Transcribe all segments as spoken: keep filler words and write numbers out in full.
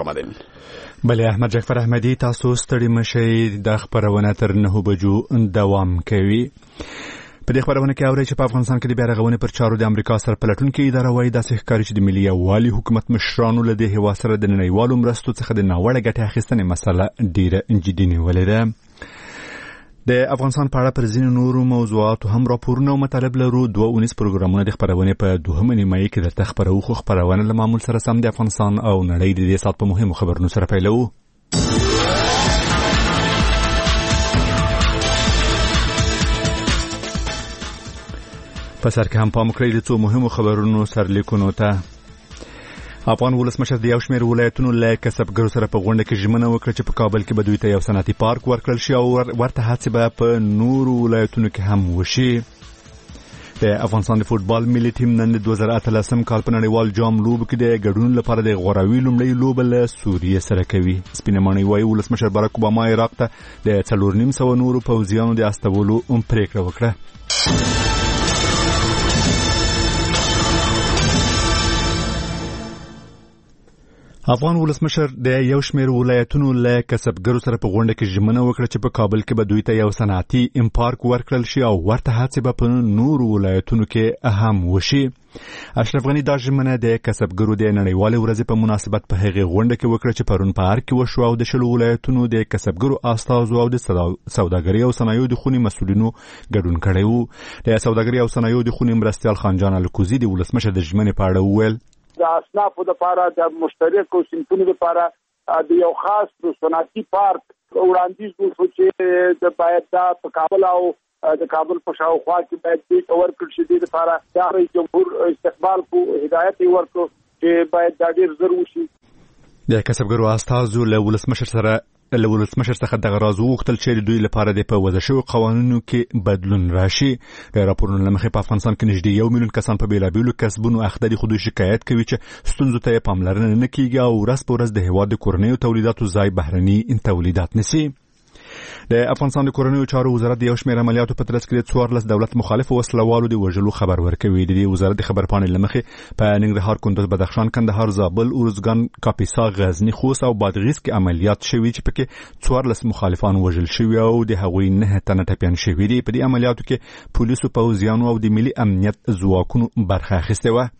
آمدین. بله احمد جعفر احمدی، تاسو ستړي مشئ، د خبرونه تر نهه بجو دوام کوي. په دې خبرونه کې اورئ چې په افغانستان کې د بیا رغونې پر چارو د امریکا سره پلټونکې اداره وايي داسې ښکاري چې د ملي یووالي حکومت مشرانو له دې هېواد سره د نړیوالو مرستو څخه د ناوړه ګټې اخیستنې مسله ډېره جدي نیولې ده. د افغانستان په اړه پر ځینو نورو موضوعاتو هم راپورونه او مطالب لرو. دوه اونیز پروګرامونه د خبرونې په دوهمه نیمایي کې درته خپروو، خو خبرونه له معمول سره سم د افغانستان او نړۍ د دې ساعت په مهمو خبرونو سره پیلوو. په سر کې هم پام وکړئ د څو مهمو خبرونو سرلیکونو ته. افغان ولسمشر د یو شمېر ولایتونو له کسبګرو سره په غونډه کې ژمنه وکړه چې په کابل کې به دوی ته یو صنعتي پارک ورکړل شي او ورته هڅې به په نورو ولایتونو کې هم وشي. د افغانستان د فوټبال ملي ټیم نن د دوه زره اتلسم کال په نړیوال جام لوبو کې د ګډون لپاره د غوراوي لومړۍ لوبه له سوریې سره کوي. سپینه ماڼۍ وایي ولسمشر باراک اوباما عراق ته د څلور نیم سوه نورو پوځیانو د استولو پرېکړه وکړه. افغان ولسمشر د یو شمېر ولایتونو له کسبګرو سره په غونډه کې ژمنه وکړه چې په کابل کې به دوی ته یو صنعتي پارک ورکړل شي او ورته هڅې به په نورو ولایتونو کې هم وشي. اشرف غني دا ژمنه د کسبګرو د نړیوالې ورځې په مناسبت په هغې غونډه کې وکړه چې پرون په ارګ کې وشو او د شلو ولایتونو د کسبګرو استازو او د سوداګرۍ او صنایعو د خونې مسؤلینو ګډون کړی و. د سوداګرۍ او صنایعو د خونې مرستیال خانجان الکوزي د ولسمشر د ژمنې په اړه وویل د اصنافو لپاره د مشترکو صنفونو لپاره د یو خاص صنعتي پارک وړاندیز وشو چې د باید دا په کابل او د کابل په شاوخوا کې باید دې ورکړل شي. د لپاره د رئیس جمهور استقبال کو هدایت ورکړو چې باید دا ډېر ضروري شي. د کسبګرو استازو له ولسمشر سره له ولسمشر څخه دغه راز وغوښتل چې دوی لپاره د په وضع شویو قوانینو کې بدلون راشي. د راپورونو له مخې په افغانستان کې نږدې یو میلیون کسان په بېلابېلو کسبونو اخته دي، خو دوی شکایت کوي چې ستونزو ته یې پاملرنه نه کېږي او ورځ په ورځ د هېواد د کورنیو تولیداتو ځای بهرني تولیدات نیسي. د افغانستان د کورنیو چارو وزارت د یو شمېر عملیاتو په ترڅ کې د څوارلس دولت مخالفو وسلوالو د وژلو خبر ورکوي. د دې وزارت د خبرپاڼې له مخې په ننګرهار، کندز، بدخشان، کندهار، زابل، ارزګان، کاپیسا، غزني، خوست او بادغیس کې عملیات شوي چې پکې څوارلس مخالفان وژل شوي او د هغوی نه تنه ټپیان شوي دي. په دې عملیاتو کې پولیسو، پوځیانو او د ملي امنیت ځواکونو برخه اخیستې وه.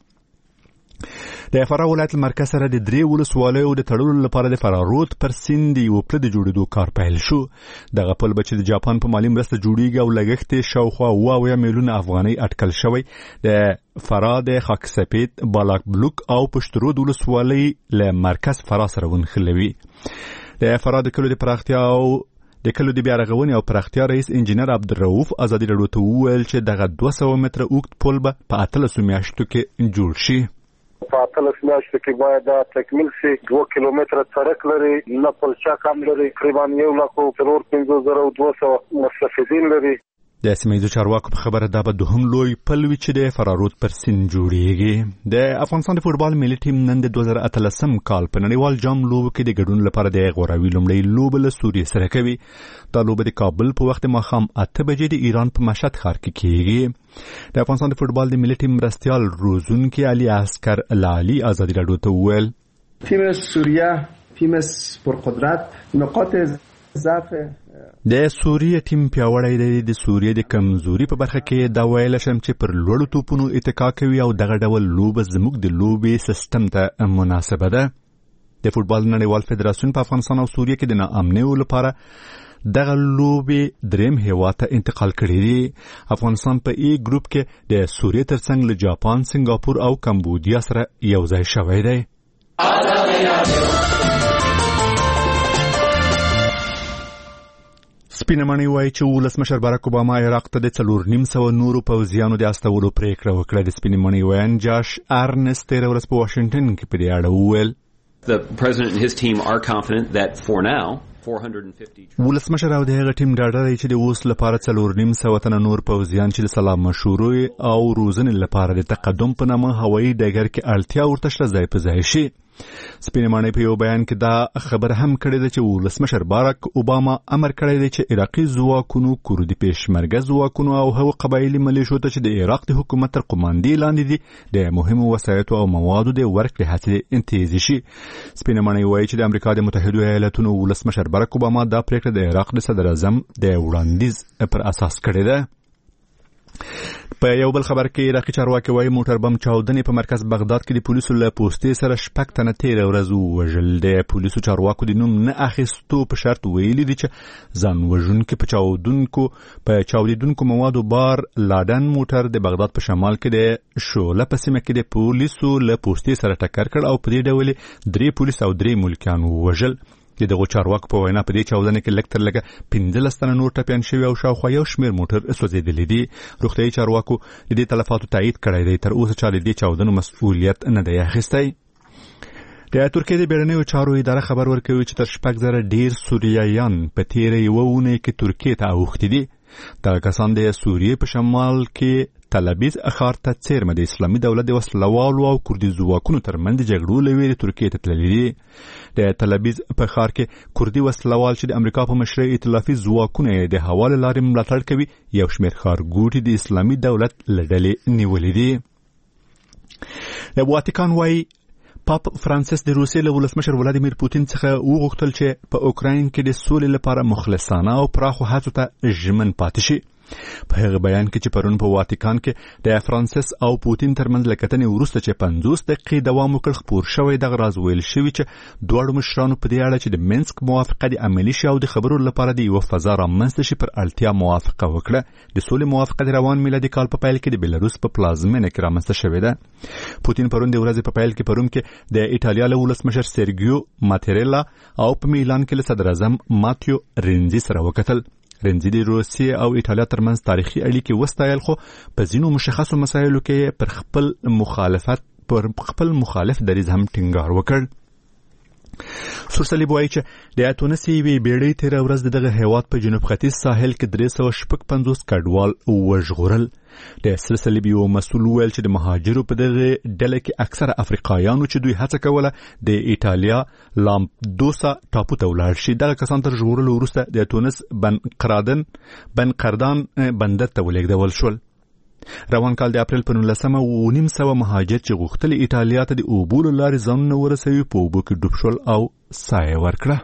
د فراه ولایت مرکز سره د درې ولسوالیو د تړلو لپاره د فرارود پر سیند یو پل د جوړېدو کار پیل شو. دغه پل به چې د جاپان په مالي مرسته جوړیږي او لګښت یې شاوخوا اوه اویا میلیونه افغانۍ اټکل شوی. د فراه د خاک سپید، بالاک بلوک او پشترود ولسوالۍ له مرکز فراه سره ونښلوي. د فراه د کلو د پراختیا او د کلو د بیا رغونې او پراختیا رئیس انجینر عبدالرؤف ازادي راډیو ته وویل چې دغه دوه سوه متره اوږد پل به په اتلسو میاشتو کې جوړ شي. په اتلس میاشتو کې باید دا تکمیل شي. دوه کیلومتره سړک لري، نه پلچک هم لري، تقریبا یو لک او څلور پنځوس زره او دوه سوه مستفیدین لري. د سیمه ییزو چارواکو په خبره دا به دوهم لوی پل وي چې د فرارود پر سیند جوړیږي. د افغانستان د فوټبال ملي ټیم نن د دوه زره اتلسم کال په نړیوال جام لوبو کې د ګډون لپاره د غوراوي لومړۍ لوبه له سوریې سره کوي. دا لوبه د کابل په وخت ماښام اته بجې د ایران په مشهد ښار کې کیږي. د افغانستان د فوټبال د ملي ټیم مرستیال روزونکي علي عسکر لالي ازادي راډیو ته وویل تیم سوریه تیم پرقدرت نقاط ضعف د سوریه تیم پیاوړی دی. د سوریه د کمزوري په برخه کې دا ویل شم چې پر لوړو توپونو اتکا کوي او دغه ډول لوبه زموږ د لوبې سیستم ته مناسبه ده. د فوټبال نړیوال فدراسیون په افغانستان او سوریه کې د ناامنیو لپاره دغه لوبې دریم هیواد ته انتقال کړي دي. افغانستان په ای ګروپ کې د سوریې ترڅنګ له جاپان، سنگاپور او کمبودیا سره یو ځای شوی دی. سپینه ماڼۍ وایي چې ولسمشر باراک اوباما عراق ته د څلور نیم سوه نورو پوځیانو د استولو پرېکړه وکړه. د سپینې ماڼۍ ویان جاش ارنست تېره ورځ په واشنګټن کې په دې اړه وویل The president and his team are confident that for now ولسمشر او د هغه ټیم ډاډه دی چې د اوس لپاره څلور نیم سوه تنه نور پوځیان چې د سلام مشورې او روزنې لپاره د تقدم په نامه هوایي ډګر کې اړتیا ورته شته ځای په ځای شي. سپینې ماڼۍ په یو بیان کې دا خبره هم کړې ده چې ولسمشر باراک اوباما امر کړی دی چې عراقي ځواکونو کردي پېشمرګه ځواکونو او هغو قبایلي ملیشو ته چې د عراق د حکومت تر قماندې لاندې دي د مهمو وسایطو او موادو د ورکړې هڅې تیزې شي. سپینې ماڼۍ وایي چې د امریکا د متحدو ایالاتونو ولسمشر باراک اوباما دا پریکړه د عراق د صدر اعظم د وړاندیز پر اساس کړې ده. په یو بل خبر کې عراقي چارواکي وايي موټر بم چاودنې په مرکز بغداد کې د پولیسو له پوستې سره شپږ تنه تېره ورځ ووژل. د پولیسو چارواکو د نوم نه اخیستو په شرط ویلي دي چې ځان وژونکي په چاودونکو په چاودیدونکو موادو بار لادن موټر د بغداد په شمال کې د شوله په سیمه کې د پولیسو له پوستې سره ټکر کړ او په دې ډول درې پولیس او درې ملکیان ووژل. د دغو چارواکو په وینا په دې چاودنه کې لږ تر لږه پنځلس تنه نور ټپیان شوي او شاوخوا یو شمېر موټر سوځېدلی دي. روغتیايي چارواکو د دې تلفاتو تایید کړی دی. تر اوسه چا د دې چاودنو مسؤلیت نه دی اخیستی. د ترکیې د بیړنیو چارو اداره خبر ورکوي چې تر شپږ زره ډیر سوریایان په تیره یوه اونۍ کې ترکیې ته اوښتي دي. دغه کسان د سوریې په شمال کې تلابیز ښار ته څیرمه د اسلامي دولت د وسلوالو او کردي ځواکونو ترمنځ د جګړو له ویرې ترکیې ته تللي دي. د تلابیز په ښار کې کردي وسلوال چې د امریکا په مشرۍ ائتلافي ځواکونه یې د هوا له لارې ملاتړ کوي یو شمېر ښارګوټي د اسلامي دولت له ډلې نیولي دي. د واتیکان وایي پاپ فرانسیس د روسیې له ولسمشر ولادیمیر پوتین څخه وغوښتل چې په اوکراین کې د سولې لپاره مخلصانه او پراخو هڅو ته ژمن پاتې شي. په هغه بیان کې چې پرون په واتیکان کې د فرانسیس او پوتین ترمنځ له کتنې وروسته چې پنځوس دقیقې دوام وکړ خپور شوی دغه راز ویل شوي چې دواړو مشرانو په دې اړه چې د منسک موافقه د عملي شي او د خبرو لپاره د یوه فضا رامنځته شي پر اړتیا موافقه وکړه. د سولې موافقه د روان میلادي کال په پیل کې د بیلاروس په پلازمینه کې رامنځته شوې ده. پوتین پرون د ورځې په پیل کې پروم کې د ایټالیا له ولسمشر سرګیو ماتریلا او په میلان کې له صدر اعظم ماتیو رینزي سره وکتل. رینزي د روسیې او ایټالیا ترمنځ تاریخي اړیکې وستایل خو په ځینو مشخصو مسایلو کې پر خپل مخالفت پر خپل مخالف دریځ هم ټینګار وکړ. سورسلیب وایي چې د تونس یوې بیړۍ تېره ورځ د دغه هېواد په جنوب ختیځ ساحل کې درې سوه شپږ پنځوس کډوال وژغورل. د سورسلیب یو مسؤل ویل چې د مهاجرو په دغه ډله کې اکثره افریقایانو چې دوی هڅه کوله د ایټالیا لامپدوسا ټاپو ته ولاړ شي. دغه کسان تر ژغورلو وروسته د تونس بنقردان بنقردان بندر ته ولېږدول شول. روان کال د اپریل په نولسمه اوه نیم سوه مهاجر چې غوښتل ایټالیا ته د اوبو له لارې ځانونه ورسوي په اوبو کې ډوب شول او ساه یې ورکړه.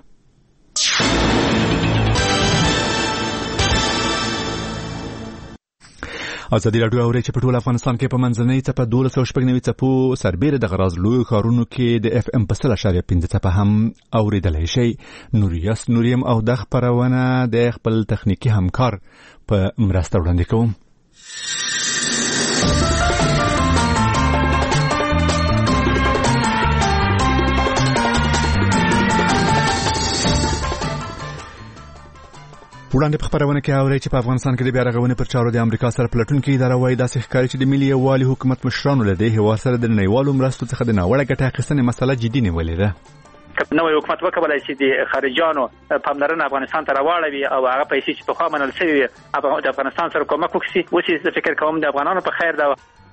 ازادي راډیو اوري چې په ټول افغانستان کې په منځنۍ څپه دولس سوه شپږ نوي څپو سربېره د غراز لویو ښارونو کې د اف ام په سل اشاریه پنځه څپه هم اورېدلی شئ. نوریاس نوریم او دا خپرونه د خپل تخنیکي همکار په مرسته وړاندې کوم. وړاندې په خبرونه کې اوري چې په افغانستان کې د بیا رغونې پر چارو د امریکا سره پلټونکې اداره وایي داسې ښکاري چې د ملي یووالي حکومت مشرانو له دې هېواد سره د نړیوالو مرستو څخه د ناوړه ګټې اخیستنې مسله جدي نیولې ده. نوې حکومت وکولای شي د خارجيانو پاملرنه افغانستان ته راوړي او هغه پیسې چې په خوا منل شوی د افغانستان سره کومک وکړي. اوس زه فکر کوم د افغانانو په خیر ده.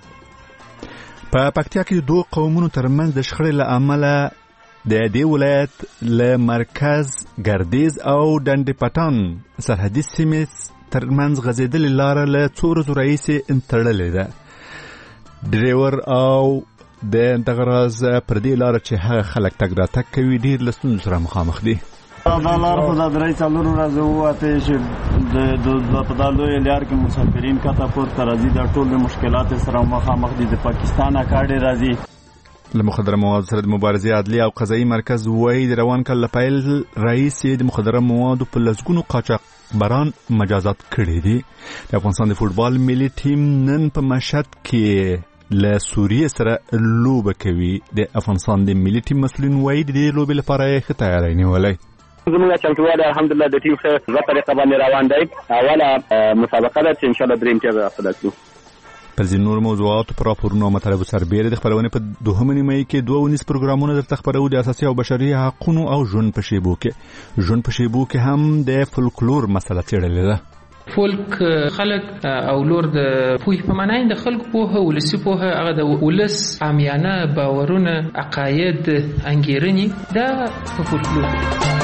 په پکتیا کې دوه قومونو ترمنځ د شخړې له امله د دې ولایت له مرکز ګردیز او ډنډ پټان سرحدي سیمې ترمنځ غځېدلې لاره له څو ورځو راهیسې تړلې ده. ډریور او د دغه راز پر دې لاره چې هغه خلک تګ راتګ کوي ډېر له ستونزو سره مخامخ دي. دا لار خو د درې څلورو ورځو ووتې چې د په دا لویه لار کې مسافرین کته پورته راځي. دا ټول د مشکلاتو سره مخامخ دي. د پاکستان اکاډي راځي. له مخدره موادو سره د مبارزې عدلي او قضایي مرکز وایي د روان کال له پیل راهیسې د مخدره موادو په لسګونو قاچاقبران مجازات کړي دي. د افغانستان د فوټبال ملي ټیم نن په مشهد کې له سوریې سره لوبه کوي. د افغانستان د ملي ټیم مسؤلین وایي د دې لوبې لپاره یې ښه تیاری نیولی. زموږ چمتووالی الحمدلله د ټیم ښه طریقه باندې روان دی. اوله مسابقه ده چې انشاءالله درې امتیاز حاصله کړو. پر ځینو نورو موضوعاتو پر راپورونو او مطالبو سربېره د خپرونې په دوهمه نیمایي کې دوه ونیز پروګرامونه درته خپرو. د اساسي او بشري حقونو او ژوند په شیبو کې ژوند په شیبو کې هم د فولکلور مسله څېړلې ده. فولک خلک او لور د پوهې په معنی د خلکو پوهه ولسی پوهه هغه د ولس عامیانه باورونه عقاید انګیرنې دا په فولکلور.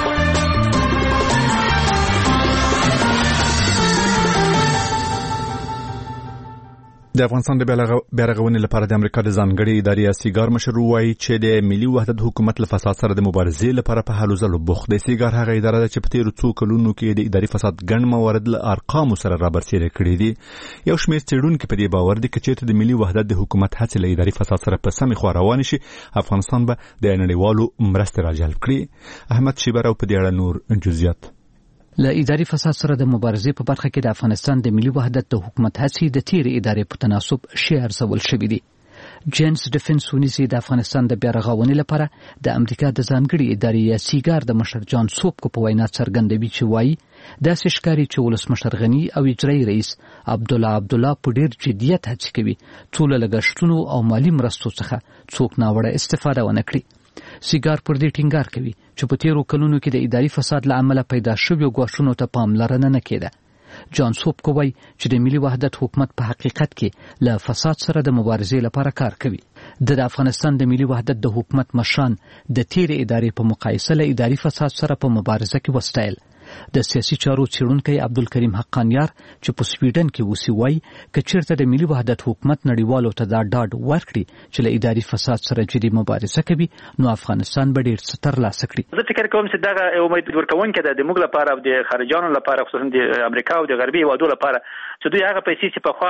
د افغانستان د بیارغونې لپاره د امریکا د ځانګړي ادارې سیګار مشر وایي چې د ملي وحدت حکومت له فساد سره د مبارزې لپاره په هلو ځلو بوخت دی. سیګار هغه اداره ده چې په تیرو څو کلونو کې د اداري فساد ګڼ موارد له ارقامو سره رابرسېره کړي دي. یو شمېر څېړونکي په دې باور دي چې چېرته د ملي وحدت د حکومت هڅې له اداري فساد سره په سمې خوا روانې شي، افغانستان به د نړیوالو مرستې راجلب کړي. احمد شیبر په دې اړه نور جزئیات. له اداري فساد سره د مبارزې په برخه کې د افغانستان د ملي وحدت د حکومت هڅې د تیرې ادارې په تناسب ښې ارزول شوې دي. جینز ډیفنس ونیسي د افغانستان د بیارغونې لپاره د امریکا د ځانګړي ادارې یا سیګار د مشر جان سوبکو په وینا څرګندوي چې وایي داسې ښکاري چې ولسمشر غني او اجرایي رئیس عبدالله عبدالله په ډېر جدیت هڅې کوي څو له لګښتونو او مالي مرستو څخه څوک ناوړه استفاده ونه کړي. سیګار پر دې ټینګار کوي چې په تیرو کلونو کې د اداري فساد له امله پیدا شویو ګواښونو ته پاملرنه نه کېده. جان سوبکو وایي چې د ملي وحدت حکومت په حقیقت کې له فساد سره د مبارزې لپاره کار کوي. د افغانستان د ملي وحدت د حکومت مشران د تیرې ادارې په مقایسه له اداري فساد سره په مبارزه کې وستایل. د سیاسي چارو څېړونکی عبدالکریم حقانیار چې په سویډن کې اوسي وایي که چېرته د ملي وحدت حکومت نړیوالو ته دا ډاډ ورکړي چې له اداري فساد سره جدي مبارزه کوي نو افغانستان به ډېر څه ترلاسه کړي. زه فکر کوم چې دغه امید ورکوونکی ده د موږ لپاره او د خارجيانو لپاره، خصوصا د امریکا او د غربي هېوادو لپاره چې دوی هغه پیسې چې پخوا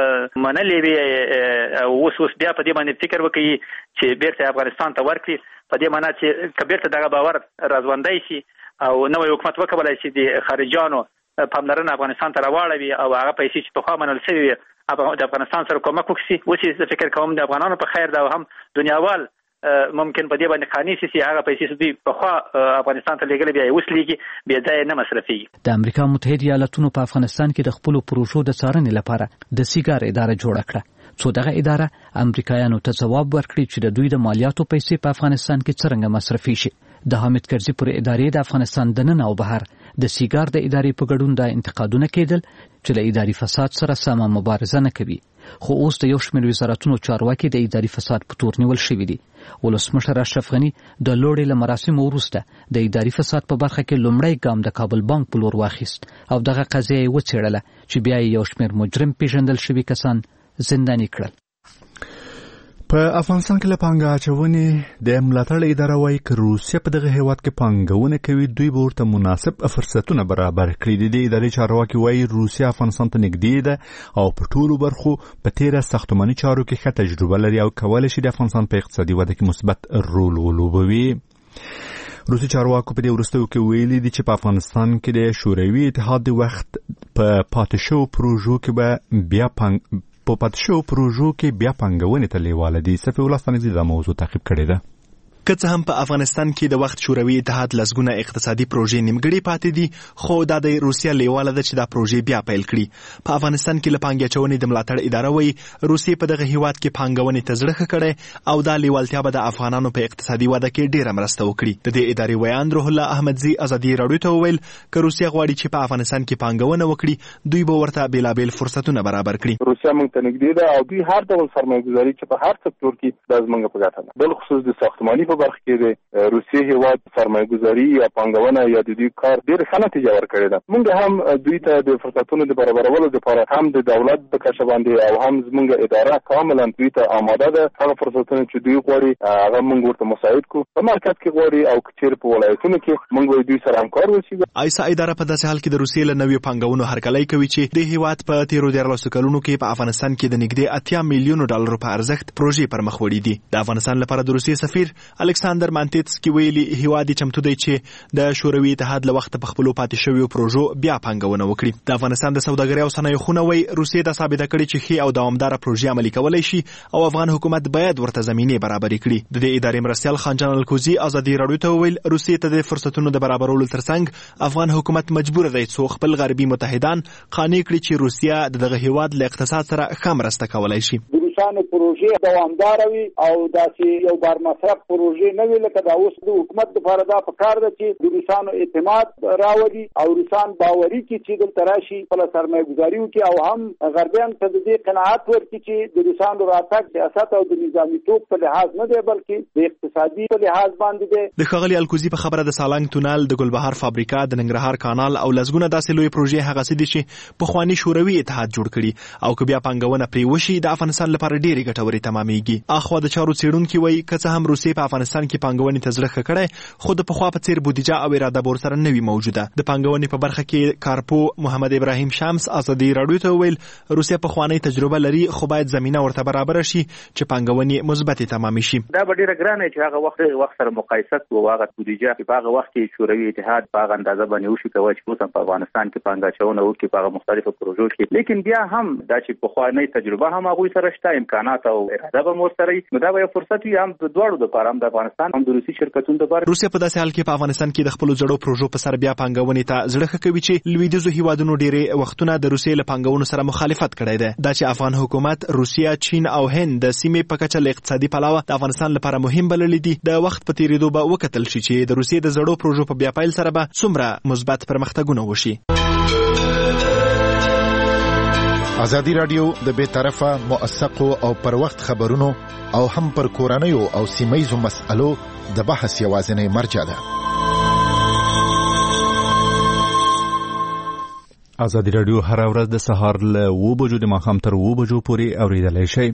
منلې وي او اوس اوس بیا په دې باندې فکر وکړي چې بیرته افغانستان ته ورکړي، په دې معنا چې که بیرته دغه باور راځوندی شي او نوی حکومت وکولای شي د خارجيانو پاملرنه افغانستان ته راواړوي او هغه پیسې چې پخوا منل شوي وي د افغانستان سره کومک وکړي. اوس زه فکر کوم د افغانانو په خیر ده او هم دنیاوال ممکن په دې باندې قانوني سي هغه پیسې چې دوی پخوا افغانستان ته لېږلې بیا اوس لېږي بیا ځای نه مصرفېږي. د امریکا متحده ایالاتونو په افغانستان کې د خپلو پروژو د څارنې لپاره د سیګار اداره جوړه کړه څو دغه اداره امریکایانو ته ځواب ورکړي چې د دوی د مالیاتو پیسې په افغانستان کې څرنګه مصرفي شي. د حامد کرزي پر ادارې د افغانستان دننه او بهر د سیګار د ادارې په ګډون د انتقادونه کېدل چې له اداري فساد سره سمه مبارزه نه کوي، خو اوس د یو شمېر وزارتونو چارواکي د اداري فساد په تور نیول شوي دي. ولسمشر اشرف غني د لوړې له مراسمو وروسته د اداري فساد په برخه کې لومړی ګام د کابل بانک په لور واخیست او دغه قضیه یې وڅېړله چې بیا یې یو شمېر مجرم پیژندل شوي کسان زنداني کړل. په افغانستان کې له پانګه اچونې د ملاتړ اداره وایي که روسیه په دغه هیواد کې پانګونه کوي دوی به ورته مناسب فرصتونه برابر کړي. د دې ادارې چارواکي وایي روسیه افغانستان ته نږدې ده او په ټولو برخو په تیره ساختماني چارو کې ښه تجربه لري او کولی شي د افغانستان په اقتصادي وده کې مثبت رول ولوبوي. روسي چارواکو په دې وروستیو کې ویلي دي چې په افغانستان کې د شوروي اتحاد د وخت په پاتې شوو پروژو کې به بیا پانګ په پاتې شوو پروژو کې بیا پانګونې ته لیواله دي. صفي الله ستانکزي دا موضوع تعقیب کړې ده. که څه هم په افغانستان کې د وخت شوروي اتحاد لسګونه اقتصادي پروژې نیمګړې پاتې دي، خو دا د روسیه لیواله ده چې دا پروژې بیا پیل کړي. په افغانستان کې له پانګې اچونې د ملاتړ اداره وایي روسیې په دغه هیواد کې پانګونې ته زړه ښه کړی او دا لیوالتیا به د افغانانو په اقتصادي وده کې ډېره مرسته وکړي. د دې ادارې ویان روح الله احمدزي ازادي راډیو ته وویل که روسیه غواړي چې په افغانستان کې پانګونه وکړي دوی به ورته بېلابېل فرصتونه برابر کړي. روسیه موږ ته نږدې ده او دوی هر ډول سرمایه‌ګذاري چې په هر سکتور کې دا زموږ په ګټه ده، بالخصوص د ساختماني په برخه کې ده روسیې هیواد سرمایه‌ګذاري یا پانګونه یا د دوی کار ډېر ښه نتیجه ورکړې ده. موږ هم دوی ته د فرصتونو د برابرولو لپاره هم د دولت په کچه باندې او هم زموږ اداره کاملا دوی ته آماده ده. هغه فرصتونه چې دوی غواړي هغه موږ ورته مساعد کړو. په مرکز کې غواړي او چیرې په ولایتونو کې موږ به دوی سره همکار وشو. ایسا اداره په داسې حال کې د روسیې له نویو پانګونو هرکلی کوي چې د هیواد په تیرو دیارلسو کلونو کې په افغانستان کې د نږدې اتیا میلیونو ډالرو په ارزښت پروژې پر مخ وړي دي. د افغانستان لپاره د روسیې سفیر الکساندر مانتیت کی ویلي هیواد چمتو دی چې د شوروي اتحاد له وخت په خپلو پاتې شویو پروژو بیا پانګونه وکړي. د افغانستان د سوداګرۍ او صنایعو خونه وایي روسیې دا ثابته کړې چې ښې او دوامداره پروژې عملي کولی شي او افغان حکومت باید ورته زمینې برابرې کړي. د دې ادارې مرستیال خانجان الکوزي ازادي راډیو ته وویل روسیې ته د فرصتونو د برابرولو ترڅنګ افغان حکومت مجبور دی څو خپل غربي متحدان قانع کړي چې روسیه د دغه هیواد له اقتصاد سره ښه مرسته کولی شي. روسانو پروژې دوامداره وي او داسې یو بار مصرف پروژې پروژې نه وي لکه دا اوس د حکومت لپاره دا پکار ده چې د روسانو اعتماد راوړي او روسان باوري کړي چې دلته راشي خپل سرمایه ګزاري وکړي او هم غربیان ته د دې قناعت ورکړي چې د روسانو راتګ سیاست او د نظامي توپ په لحاظ نه دی بلکې د اقتصادي په لحاظ باندې دی. د ښاغلي الکوزي په خبره د سالنګ تونل، د ګلبهار فابریکا، د ننګرهار کانال او لسګونه داسې لوی پروژې هغه څه دي چې پخواني شوروي اتحاد جوړ کړي او که بیا پانګونه پرې وشي د افغانستان لپاره ډېرې ګټورې تمامېږي. اخوا د چارو څېړونکي وایي که څه هم روسیې په افغانستان کې پانګونې ته زړه ښه کړی خو د پخوا په څېر بودیجه او اراده به ورسره نه وي موجوده. د پانګونې په برخه کې کارپو محمد ابراهیم شمس ازادي راډیو ته وویل روسیه پخوانۍ تجربه لري خو باید زمینه ورته برابر شي چې پانګونې مثبتې تمامې شي. دا به ډېره ګرانه چې هغه وخت وخت سره مقایسه کوو هغه بودیجه په هغه وخت کې شوروي اتحاد په هغه اندازه باندې وشي کوي چې اوس په افغانستان کې پانګه اچونه وکړي په هغه مختلفو پروژو کې. لیکن بیا هم دا چې پخوانۍ تجربه هم هغوی سره شته، امکانات او اراده به ورسره وي، نو دا به یو فرصت وي هم د دواړو دپاره، هم د افغانستان هم د روسي شرکتونو دپاره. روسیه په داسې حال کې په افغانستان کې د خپلو زړو پروژو په سر بیا پانګونې ته زړه ښه کوي چې لویدیځو هیوادونو ډېرې وختونه د روسیې له پانګونو سره مخالفت کړی دی. دا چې افغان حکومت روسیه، چین او هند د سیمې په کچه له اقتصادي پلوه د افغانستان لپاره مهم بللي دي، د وخت په تیریدو به وکتل شي چې د روسیې د زړو پروژو په بیا پیل سره به څومره مثبت پرمختګونه وشي. ازادي راډیو د بې طرفه موثقو او پر وخت خبرونو او هم پر کورنیو او سیمه‌یزو مسألو د بحث یوازینی مرجع ده. ازادي راډیو هر ورځ د سهار له اوه بجو د ماښام تر اوه بجو پورې اورېدلی شئ.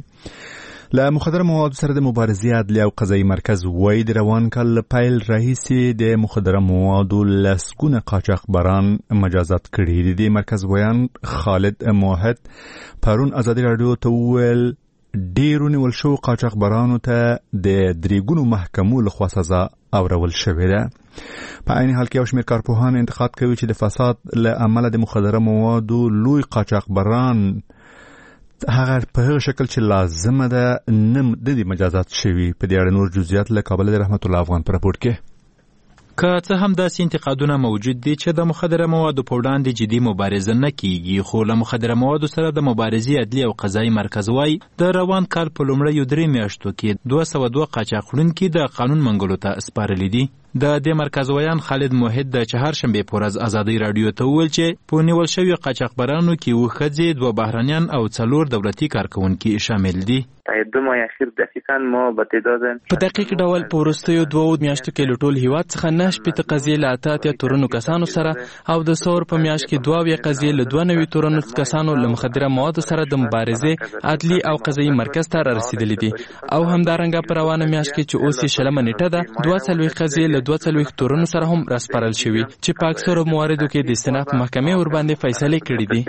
له مخدره موادو سره د مبارزې عدلیه او قضایي مرکز وایي د روان کال له پیل راهیسې د مخدره موادو لسګونه قاچاقبران مجازات کړي دي. د مرکز ویان خالد موحد پرون ازادي راډیو ته وویل ډېرو نیول شوو قاچاقبرانو ته د درې ګونو محکمو لخوا سزا اورول شوې ده. په عین حال کې یو شمېر کارپوهان انتقاد کوي چې د فساد له امله د مخدره موادو لوی قاچاقبران هغه په هغه شکل چې لازمه ده نه د دې مجازات شوي. په دې اړه نور جزئیات له کابل د رحمت الله افغان په راپورټ کې. که څه هم داسې انتقادونه موجود دي چې د مخدره موادو په وړاندې جدي مبارزه نه کیږي، خو له مخدره موادو سره د مبارزې عدلي او قضایي مرکز وایي د روان کال په لومړیو درې میاشتو کې دوه سوه دوه قاچاقوړونکي د قانون منګولو ته سپارلي دي. د دې مرکز ویان خالد موحد د چهارشنبې په ورځ ازادي راډیو ته وویل چې په نیول شویو قاچاقبرانو کې اووه ښځې، دوه بهرنیان او څلور دولتي کارکوونکي شامل دي. دو ماه اخیر دقیقاً ما به تعداد په دقیق ډول په وروستیو دوو میاشتو کې له ټول هیواد څخه نه شپېته قضیې له اته اتیا تورنو کسانو سره او د ثور په میاشت کې دوه اویا قضیې له دوه نوي تورنو کسانو له مخدره موادو سره د مبارزې عدلي او قضایي مرکز ته رسیدلي دي. او همدارنګه په روانه میاشت کې چې اوس یې شلمه نیټه ده دوه څلوېښت قضیې له دوه څلوېښت تورنو سره هم راسپارل شوي چې په اکثرو مواردو کې د استناف محکمې ورباندې فیصلې کړي دي.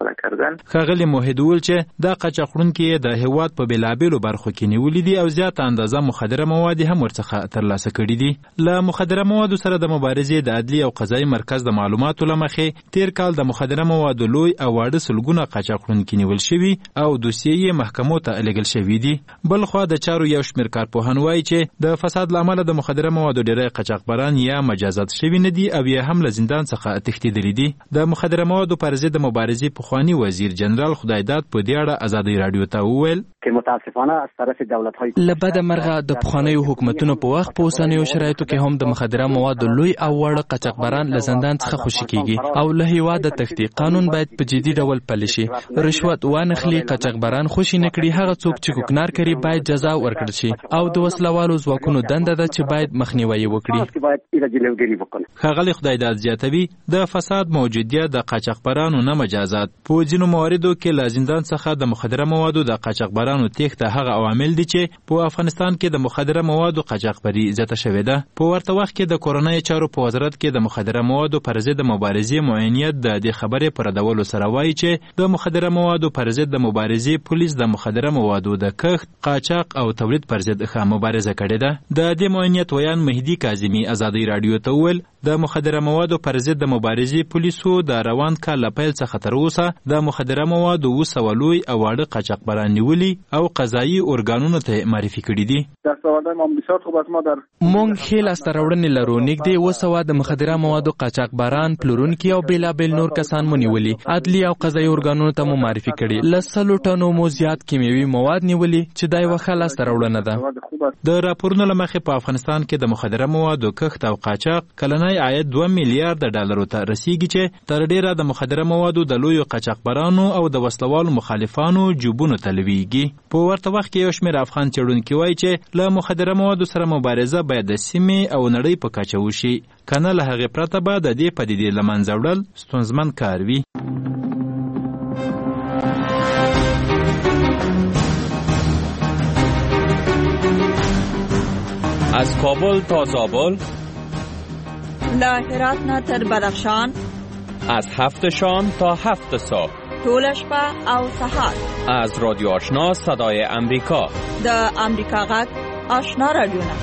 ښاغلي موحد وویل چې دا قاچاقوړونکي د هیواد په بېلابېلو برخو کې نیولي دي او زیاته اندازه مخدره مواد هم ورڅخه ترلاسه کړي دي. له مخدره موادو سره د مبارزې د عدلي او قضایي مرکز د معلوماتو له مخې تیر کال د مخدره موادو لوی او واړه سلګونه قاچاقوړونکي نیول شوي او دوسیې یې محکمو ته لېږل شوي دي. بل خوا د چارو یو شمېر کارپوهان وایي چې د فساد له امله د مخدره موادو ډېری قاچاقبران یا مجازات شوي نه دي او یا هم له زندان څخه تښتېدلي دي. د مخدره موادو پر ضد د مبارزې پخواني وزیر جنرال خدایداد په دې اړه ازادي راډیو ته وویل له بده مرغه د پخوانیو حکومتونو په وخت په اوسنیو شرایطو کې هم د مخدره موادو لوی او واړه قاچاقبران له زندان څخه خوشي کیږي او له هیواده تښتي. قانون باید په جدي ډول پلی شي، رشوت وانخلي، قاچاقبران خوشي نه کړي. هغه څوک چې کوکنار کوي باید جزا ورکړل شي او د وسلوالو ځواکونو دنده ده چې باید مخنیوي وکړي. ښاغلي خدایداد زیاتوي د فساد موجودیت د قاچاقبرانو نه مجازات په ځینو مواردو کې له زندان څخه د مخدره موادو د قاچاقبرانو تېښته هغه عوامل دي چې په افغانستان کې د مخدره موادو قاچاقبري زیاته شوې ده. په ورته وخت کې د کورنیو چارو په وزارت کې د مخدره موادو پر ضد د مبارزې معینیت د دې خبرې په ردولو سره وایي چې د مخدره موادو پر ضد د مبارزې پولیس د مخدره موادو د کښت، قاچاق او تولید پر ضد ښه مبارزه کړې ده. د دې معینیت ویان مهدي کاظمي ازادي راډیو ته وویل د مخدره موادو پر ضد د مبارزې پولیسو د روان کال له پیل څخه تر اوسه د مخدره موادو اووه سوه لوی او واړه قاچاقبران نیولي او قضایي ارګانونو ته معرفي کړي دي. مونږ ښې لاسته راوړنې لرو. نږدې اووه سوه د مخدره موادو قاچاقبران، پلورونکي او بېلابېل نور کسان مو نیولي. عدلي او قضایي ارګانونو ته مو معرفي کړي. له سلو ټنو مو زیات کیمیاوي مواد نیولي چې دا یوه ښه لاسته راوړنه ده. د راپورونو له مخې په افغانستان کې د مخدره موادو کښت او قاچاق کلنی عاید دوه میلیارډ ډالرو ته رسیږي چې تر ډیره د مخدره موادو د لویو قاچاقبرانو او د وسلوالو مخالفانو جوبونو ته لویږي. په ورته وخت کې یو شمېر افغان څېړونکي وایي چې له مخدره موادو سره مبارزه باید د سیمې او نړۍ په کچه وشي، کنه له هغې پرته به د دې پدیدې له منځه وړل ستونزمن کار وي. از کابل تا زابل، له هرات نه تر بدخشان، از هفت شام تا هفت صبح، ټوله شپه او سهار. از رادیو آشنا صدای امریکا، د امریکا غږ آشنا رادیوونه.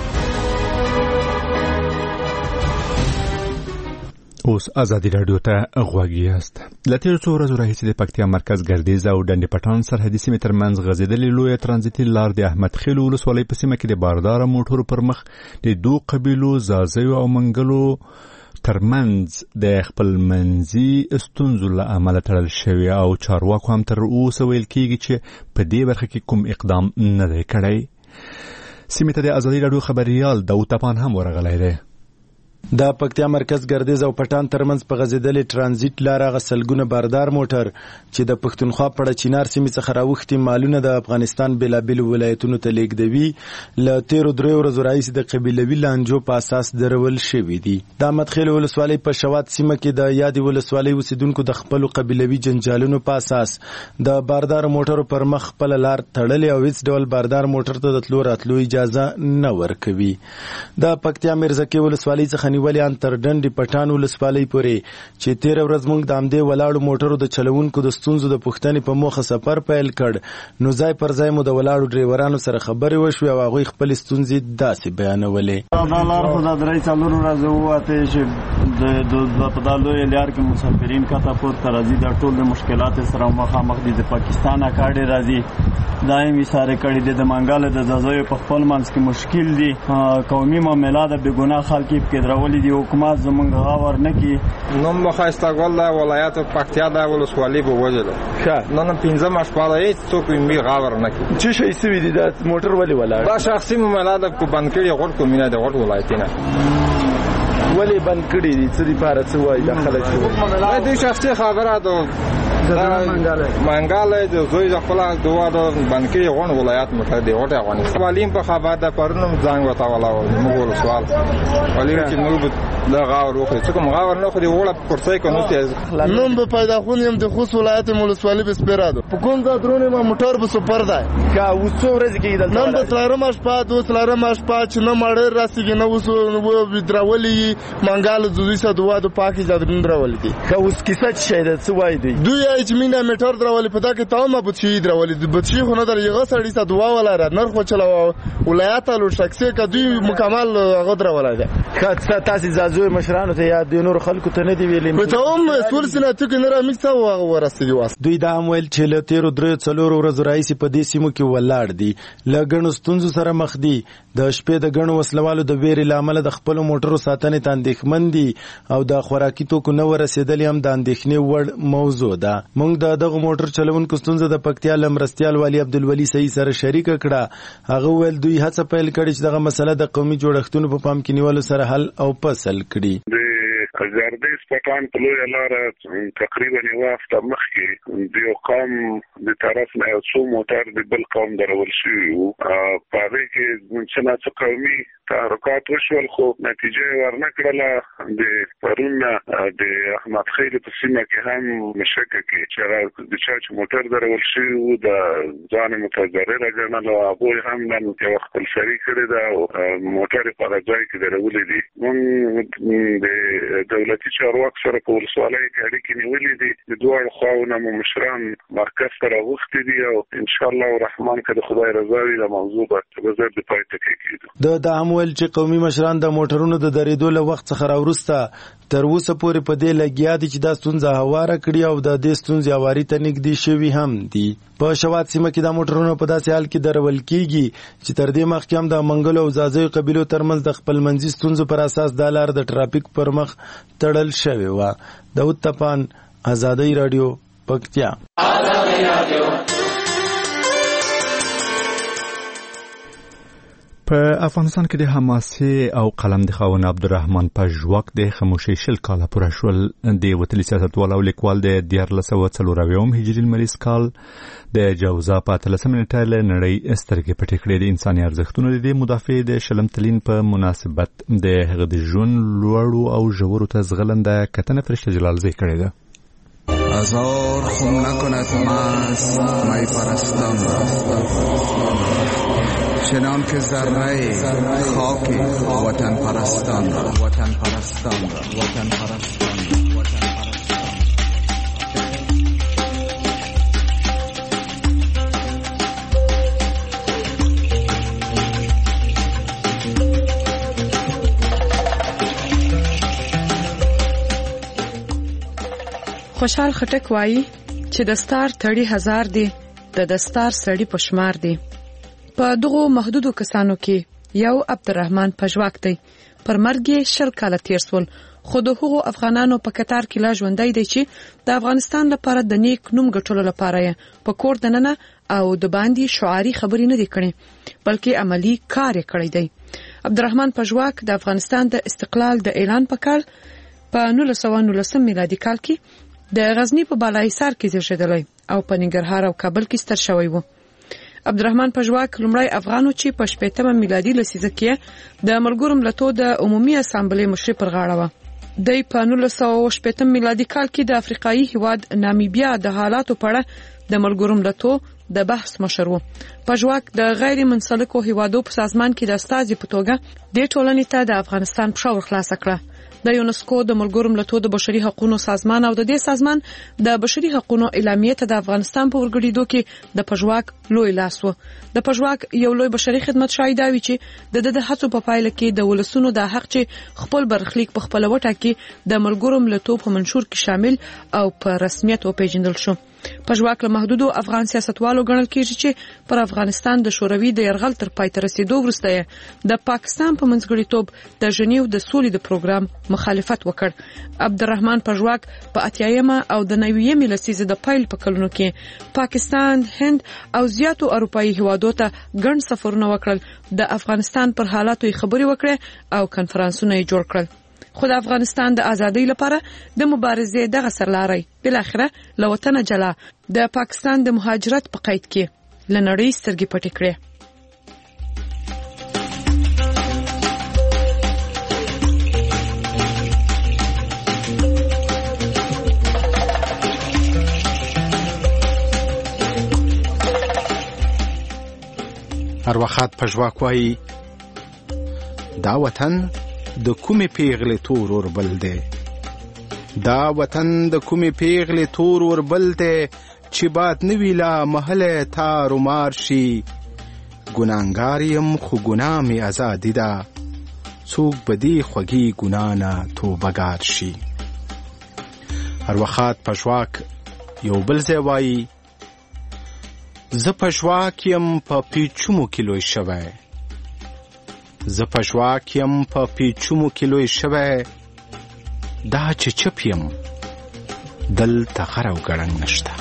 اوس ازادي رادیو ته غوږ یاست. له تېرو څو ورځو راهیسې د پکتیا مرکز ګردیز او ډنډ پټان سرحدي سیمې ترمنځ غځېدلې لویه ترانزیتي لار د احمد خیل ولسوالۍ په سیمه کې د بارداره موټرو پر مخ د دوو قبیلو زازیو او منګلو ترمنځ د خپل منځي ستونزو له امله تړل شوې او چارواکو هم تر اوسه ویل کېږي چې په دې برخه کې کوم اقدام نه دی کړی. سیمې ته د ازادي رادیو خبریال داود تپان هم ورغلی دی. د پکتیا مرکز ګردیز او پټان ترمنځ په غځېدلې ترانزیت لار هغه سلګونه باردار موټر چې د پښتونخوا په چینار سیمې څخه راوښتي مالونه د افغانستان بېلابېلو ولایتونو ته لیږدوي له تېرو دریو ورځو راهیسې د قبیلوي لانجو په اساس درول شوي دي. د احمد خیل ولسوالۍ په شوات سیمه کې د یادې ولسوالۍ اوسېدونکو د خپلو قبیلوي جنجالونو په اساس د باردار موټرو پر مخ خپله لار تړلې او هیڅ ډول باردار موټر ته د تلو راتلو اجازه نه ورکوي. د پکتیا میرزکې ولسوالۍ څخه نیولې ان تر ډنډ پټان ولسوالۍ پورې چې تېره ورځ موږ د همدې ولاړو موټرو د چلوونکو د ستونزو د پوښتنې په موخه سفر پیل کړ نو ځای پر ځای مو د ولاړو ډریورانو سره خبرې وشوې او هغوی خپلې ستونزې داسې بیانولې. دا لار خو د درې څلورو ورځو ووتې چې په دا لویه لار کې مسافرین کته پورته راځي. دا ټول د مشکلات سره مخامخ دي. د پاکستان اکاډي راځي دا یې وساره کړي دي. د منګال د زازیو په خپل منځ کې مشکل دي. قومي معاملات د بېګناه خلک په درولې دي. حکومت زمونږ غاور نه کی. نوم بخواسته ګل د ولایت پکتیا د ولسوالۍ په وجه ښه نن پنځم شپه هیڅ څوک یې غاور نه کی. چې شي سوي دي د موټر ولې ولاړ دا شخصي معاملات کو بند کړي غوړ کومینه د غوړ ولایتینه ولې بند کړي دي څه لپاره څه وایي د خلک دا د شخصي خبره ده. منګاله د زوی د خپل دوا د بانکي غون ولایت متحد دی وټه افغانستان ولیم په خبر د پرونم ځنګ وتا ولا موږ سوال ولیم چې موږ دا غاور وکړو چې کوم غاور نه خو دی وړه پرڅای کو نو ته نوم په پیدا خونیم د خوست ولایت مولسوالی به سپیرادو په کوم ځای درونه ما موټر به سپر دی کا وڅو ورځ کې د نن د تلارم شپه دوس لارم شپه چې نه مړ راسیږي نه وسو و درولي منګال زوی سره دوا د پاکي ځدرن درولي دي. خو اوس کیسه شه د څه وای دی دوی چې مینه میټر درولي په دا کې تاو ما بچی درولي د بچی خو نه در یغه سړی سره دوا ولا را نر خو چلاو ولایت له شخصي ک دوی مکمل هغه درولای دي. خاصه تاسو زازوی مشرانو ته یا د نور خلکو ته نه دی ویلې په تاوم مسول سره ته کې نه را میکس او ورسېږي واس. دوی دا مویل چې له تیرو درې څلور ورځې راځي په دې سیمو کې ولاړ دي لګڼو ستونزو سره مخ دي. د شپې د غڼو وسلوالو د ویرې لامل د خپل موټرو ساتنې ته اندېښمن دي او د خوراکي توکو نه ورسېدل هم د اندېښنې وړ موضوع ده. موږ د دغه موټر چلوونکو ستونزه د پکتیا لمرستیال والی عبدالولي صحیح سره شریک کړه. هغه ویل دوی هڅه پیل کړې چې دغه مسله د قومي جوړښتونو په پام کې نیولو سره حل او فصل کړي. ګردیز پټان په لویه لاره تقریبا یوه هفته مخکې د یو قوم د طرف نه یو څو موټر د بل قوم درول شوي وو. په هغې کې څه ناڅه قومي تحرکات وشول خو نتیجه یې ورنه کړله. د پرون د احمد خیر په سیمه کې هم مشکه کې چې د چا چې موټر درول شي او د ځان متضرر ګڼل او هغه هم نن یو خپل شری کړی دا موټر په راځي کې درولې دي موږ د دولتي چارواکو سره په ولسوالۍ کې اړیکې نیولې دي د دوه خواونو مشران مرکز سره وختي دي او ان شاء الله الرحمن کله خدای رضا وي د موضوع به زر د پای ته کېږي د د عمل چې قومي مشران د موټرونو د درېدو له وخت څخه راورسته تر اوسه پورې په دې لګیا دي چې دا ستونزه هواره کړي او د دې ستونزې هواري ته نږدې شوي هم دي. په شوات سیمه کې د موټرونو په داسې حال کې درول کېږي چې تر دې مخکې هم د منګلو او زازیو قبیلو ترمنځ د خپلمنځي ستونزو پر اساس دا لار د ټرافیک پر مخ تړل شوې وه. داود تپان، ازادۍ راډیو، پکتیا. په افغانستان کې د حماسي او قلم د خاوند عبدالرحمن پژواک د خاموشي شل کاله پوره شول. د وتلي سیاستوال او لیکوال د دیارلس سوه څلورویشتم هجري لمریز کال د جوزا په اتلسمه نېټه له نړۍ سترګې پټې کړې. د انساني ارزښتونو د دې مدافع د شلم تلین په مناسبت د هغه د ژوند لوړو او ژورو ته زغلنده کتنه فرشته جلالزی کړې ده. هزار خون نکند مست می پرستان را، چنان که ذره خاک وطن پرستان را، وطن پرستان را، وطن پرستان را، وطن خوشحال خټک وایي چې دستار تړي هزار دی، د دستار سړی پشمار دی. په دغو محدودو کسانو کې یو عبدالرحمن پژواک دی. پر مرګ شل کاله تیر سول، خو د هغو افغانانو په کتار کې لا ژوندی دی چې د افغانستان لپاره د نیک نوم ګټلو لپاره یې په کور دننه او د باندې شعاري خبرې نه دي کړې، بلکې عملی کار یې کړی دی. عبدالرحمن پژواک د افغانستان د استقلال د اعلان په کال په نولس سوه نولسم میلادي کال کې د غزنی په بالاحصار کې زیږیدلی او په ننګرهار او کابل کې ستر شوی و. عبدالرحمن پژواک لومړی افغان و چې په شپېتمه میلادي لسیزه کې د ملګرو ملتونو د عمومي اسامبلې مشري پر غاړه و. دی په نولس سوه شپېتم میلادي کال کې د افریقایي هیواد نامیبیا د حالاتو په اړه د ملګرو ملتونو د بحث مشر و. پژواک د غیر منسلکو هیوادو په سازمان کې د استازي په توګه د ټولنې ته د افغانستان پښه ورخلاصه کړه. د یونسکو د ملګرو ملتونو د بشري حقوقو سازمان او د دې سازمان د بشري حقوقو اعلامیه ته د افغانستان په ورګړېدو کې د پژواک لوی لاس و. د پژواک یو لوی بشري خدمت شای دا وی چې د د هڅو په پایله کې د ولسونو د حق چې خپل برخلیک په خپل وټه کې د ملګرو ملتونو په منشور کې شامل او په رسمیت او پیژندل شو. پژواک له محدودو افغان سیاستوالو ګڼل کېږي چې پر افغانستان د شوروي د یرغل تر پای ته رسیدو وروسته د پاکستان په منځګړیتوب د ژنیو د سولې د پروګرام مخالفت وکړ. عبدالرحمن پژواک په اتیایمه او د نویمه لسیزه د پایل په کلونو کې پاکستان، هند او زیاتو اروپایي هیوادو ته ګڼ سفرونه وکړل. د افغانستان پر حالاتو خبري وکړه او کنفرانسونه جوړ کړل. خو د افغانستان د ازادۍ لپاره د مبارزې دغه سرلاري بل اخره له وطن جلا د پاکستان د مهاجرت په قید کې لنړی سترګې پټې کړې. ارواخات پژواک وایي دا وطن د کومې پیغلې تور وربل دی، دا وطن د کومې پیغلې تور وربل دی چې باد نوی لا محله تار و مار شي. ګناهګار یم خو ګناه مې ازادي ده، څوک به دې خوږې ګناه نه توبهګار شي. ارواخات پژواک یو بل ځای وایي زه پژواک یم په پیچومو کې لوی شوی، زه پژواک یم په پیچومو کې لوی شوی، دا چې چپ یم دلته غر او ګړنګ نشته.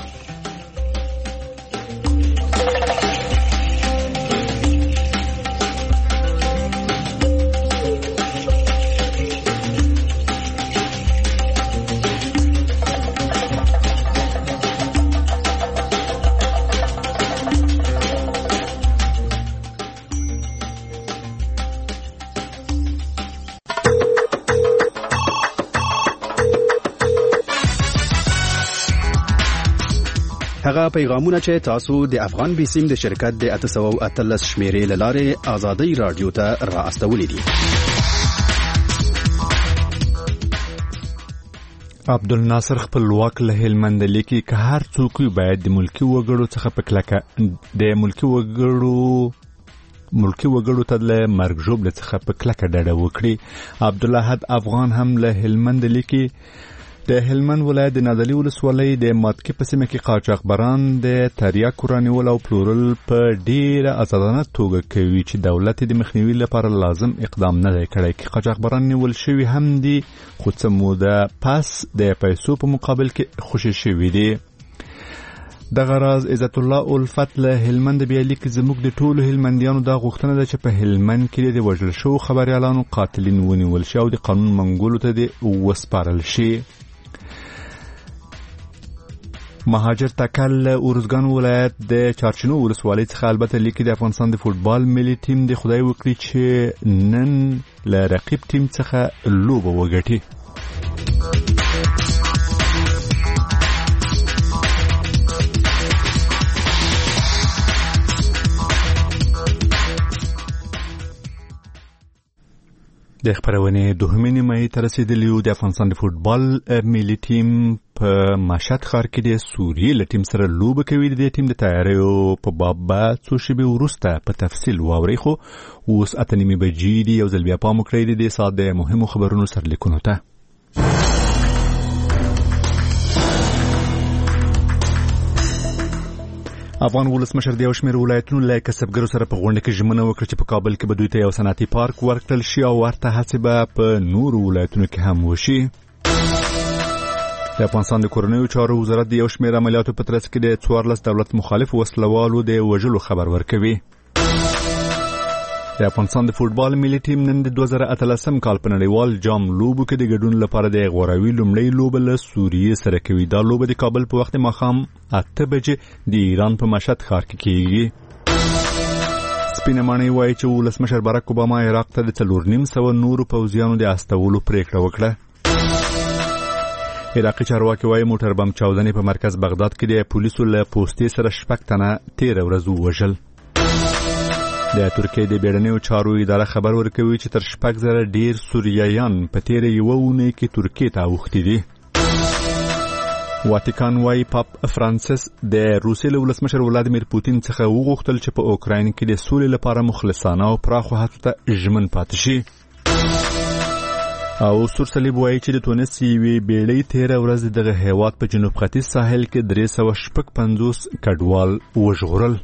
هغه پیغامونه چې تاسو د افغان بیسیم د شرکت د اته سوه او اتلس شمیرې له لارې آزادۍ رادیو ته را استولې دي. عبدالناصر خپلواک له هلمند لیکي که هر څوک باید د ملکی وګړو څخه په کلکه د ملکی وګړو ملکی وګړو ته له مرګ ژوبله څخه په کلکه ډډه وکړي. عبدالاحد افغان هم له هلمند لیکي د هلمند ولایت د نادعلي ولسوالۍ د ماتکي په سیمه کې قاچاقبران د تریاکو رانیول او پلورل په ډیره آزادانه توګه کوي چې دولت د مخنیوي لپاره لازم اقدام نه دی کړی. کې قاچاقبران نیول شوي هم دي خو څه موده پس د پیسو په مقابل کې خوشي شوي دي. دغه راز عزت الله الفت له هلمند بیا لیکي زموږ د ټولو هلمندیانو دا غوښتنه ده چې په هلمند کې د وژل شوو خبریالانو قاتلین ونیول شي او د قانون منګولو ته دې وسپارل شي. مهاجر تکل اورزګان ولایت د چارچینو ولسوالۍ څخه البته لیکي د افغانستان د فوتبال ملي ټیم د خدای وکړي چې نن له رقیب ټیم څخه لوبه وګټي. د خبرونه دوهمې نیمه ته رسیدلی و. د افغانستان د فوتبال ملي ټیم په مشهد ښار کې د سوریې له ټیم سره لوبه کوي. د ټیم د تیاریو په باب به څو شېبې وروسته په تفصیل واورئ. خو اوس اته نیمې بجې دي. یو ځل بیا پام وکړئ د دې ساعت د مهمو خبرونو سرلیکونو ته. افغان ولسمشر د یو شمېر ولایتونو له کسبګرو سره په غونډه کې ژمنه وکړه چې په کابل کې به دوی ته یو صنعتي پارک ورکړل شي او ورته هڅې به په نورو ولایتونو کې هم وشي. د افغانستان د کورنیو چارو وزارت د یو شمېر عملیاتو په ترڅ کې د څوارلس دولت مخالف وسلوالو د وژلو خبر ورکوي. د افغانستان د فوتبال ملي ټیم نن د دوه زره اتلسم کال په نړیوال جام لوبو کې د ګډون لپاره د غوراوي لومړۍ لوبه له سوریې سره کوي. دا لوبه د کابل په وخت ماښام اته بجې د ایران په مشهد ښار کې کیږي. سپینه ماڼۍ وایي چې ولسمشر باراک اوباما عراق ته د څلور نیم سوه نورو پوځیانو د استولو پریکړه وکړه. عراقي چارواکي وایي موټر بم چاودنې په مرکز بغداد کې د پولیسو له پوستې سره شپږ تنه تېره ورځ ووژل. د ترکیې د بیړنیو چارو اداره خبر ورکوي چې تر شپږ زره ډیر سوریایان په تیره یوه اونۍ کې ترکیې ته اوښتي دي. واتیکان وایي پاپ فرانسیس د روسیې له ولسمشر ولادیمیر پوتین څخه وغوښتل چې په اوکراین کې د سولې لپاره مخلصانه او پراخو هڅو ته ژمن پاتې شي. او سور صلیب وایي چې د تونس یوې بیړۍ تیره ورځ دغه هیواد په جنوب ختیځ ساحل کې درې سوه شپږ پنځوس کډوال وژغورل.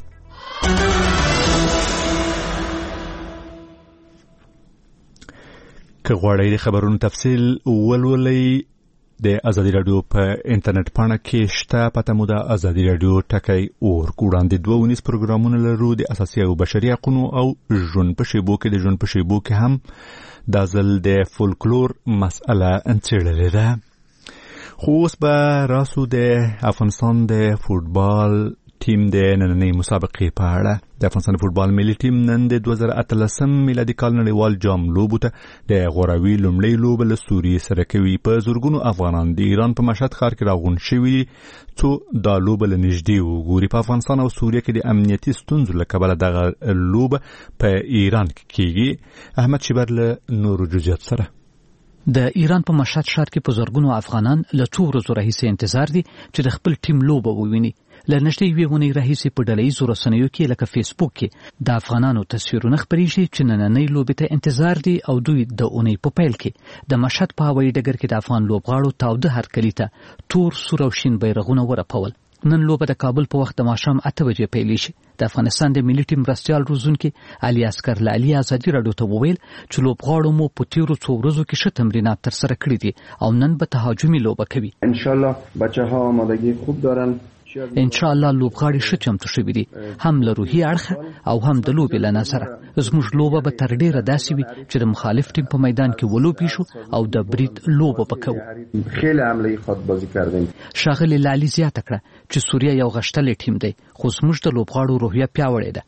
که غواړئ د خبرونو تفصیل ولولئ د ازادي رادیو په انټرنیټ پاڼه کې شته. پته مو د ازادي رادیو ټکی اور وړاندې دوه ونیز پروګرامونه لرو د اساسي او بشري حقوقو او ژوند په شیبو کې د ژوند په شیبو کې هم دا ځل د فولکلور مسأله انڅېړلې ده. خو اوس به راسو د افغانستان د فوتبال ټیم د نننۍ مسابقې په اړه. د افغانستان فوتبال ملي ټیم نن د دوه زره اتلسم میلادي کال نړیوال جام لوبو ته د غوراوي لومړۍ لوبه له سوریې سره کوي. په زرګونو افغانان د ایران په مشهد ښار کې راغونډ شوي څو دا لوبه له نږدې وګوري. په افغانستان او سوریه کې د امنیتي ستونزو له کبله دغه لوبه په ایران کې کیږي. احمد شیبر له نورو جزئیات سره. د ایران په مشهد ښار کې په زرګونو افغانان له څو ورځو راهیسې انتظار دي چې د خپل ټیم لوبه وویني. له نږدې یوې اونۍ راهیسې په ډلهییزو رسنیو کې لکه فیسبوک کې د افغانانو تصویرونه خپریږي چې نننۍ لوبې ته انتظار دي او دوی د اونۍ په پیل کې د مشهد په هوایي ډګر کې د افغان لوبغاړو تاوده هرکلي ته تور سور او شین بیرغونه ورپول. نن لوبه د کابل په وخت د ماښام اته بجې پیلیږي. د افغانستان د ملي ټیم مرستیال روزونکي علي اسکر لالي ازادي راډیو ته وویل چې لوبغاړو مو په تیرو څو ورځو کې ښه تمرینات ترسره کړي دي او نن به تهاجمي لوبه کوي. ان شاء الله بچه‌ها آمادگی خوب دارن. ان شاء الله لوبغاړي ښه چمتو شوي دي، هم له روحي اړخه او هم د لوبې له نظره. زموږ لوبه به تر ډیره داسې وي چې د مخالف ټیم په میدان کې ولوبې شو او د برید لوبه به کوو. خیلی عملی خودبازی کردیم. ښاغلي لالي زیاته کړه چې سوریه یو غښتلی ټیم دی، خو زموږ د لوبغاړو روحیه پیاوړې ده.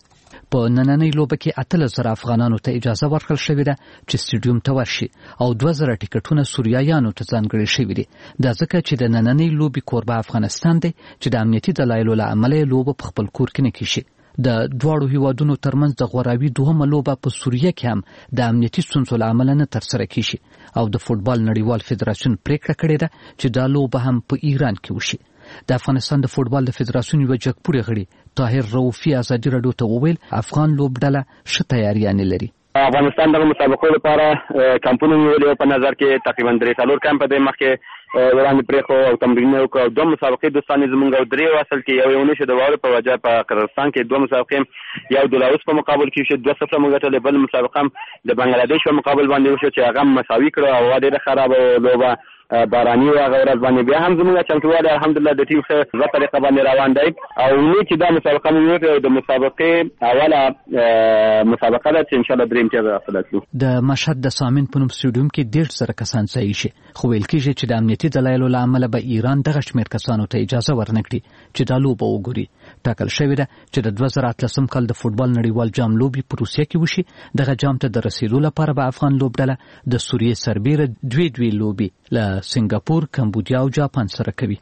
په نننۍ لوبه کې اتلس زره افغانانو ته اجازه ورکړل شوې ده چې سټیډیوم ته ورشي او دوه زره ټیکټونه سوریایانو ته ځانګړي شوي دي. دا ځکه چې د نننۍ لوبې کوربه افغانستان دی چې د امنیتي دلایلو له امله لوبه په خپل کور کې نه کیږي. د دواړو هیوادونو ترمنځ د غوراوي دوهمه لوبه په سوریه کې هم د امنیتي ستونزو له امله نه ترسره کیږي او د فوټبال نړیوال فدراسیون پریکړه کړې ده چې دا لوبه هم په ایران کې وشي. د افغانستان د فوټبال د فدراسیون یو جګپوړی غړي طاهر رؤفي ازادي راډیو ته وویل افغان لوبډله ښه تیاریانې لري. افغانستان د مسابقو لپاره کمپونه نیولې په نظر کې تقریبا درې څلور کمپ د مخکې وړاندې پرېښو او تمرینونه وکړو. دوه مسابقې دوستانې زموږ او درې اصل کې یو یو نشو د واورې په وجه په قزاقستان کې دوه مسابقې یو د لاوس په مقابل کې شو دوه صفر موږ ګټلې، بل مسابقه د بنگلاديش په مقابل باندې وشو چې هغه مساوي کړو او ډېره خرابه لوبه باراني و هغه ورځ باندې بیا هم زموږ چمتووالی الحمدلله د ټیم ښه په طریقه باندې روان دی او نو چې دا مسابقه موږ د مسابقې اوله مسابقه ده چې ان شاء الله درې امتیاز حاصل کړو. د مشهد د سامین په نوم سټیډیوم کې ډېر زره کسان ځای شي خو ویل کېږي چې د امنیتي دلایلو له امله به ایران دغه شمېر کسانو ته اجازه ورنکړي چې دا لوبه وګوري. ټاکل شوې ده چې د دوه زره اتلسم کال د فوټبال نړیوال جام لوبې په روسیه کې وشي. دغه جام ته د رسیدو لپاره به افغان لوبډله د سوریې سربیره دوی دوی لوبې له سنگاپور، کمبودیا او جاپان سره کوي.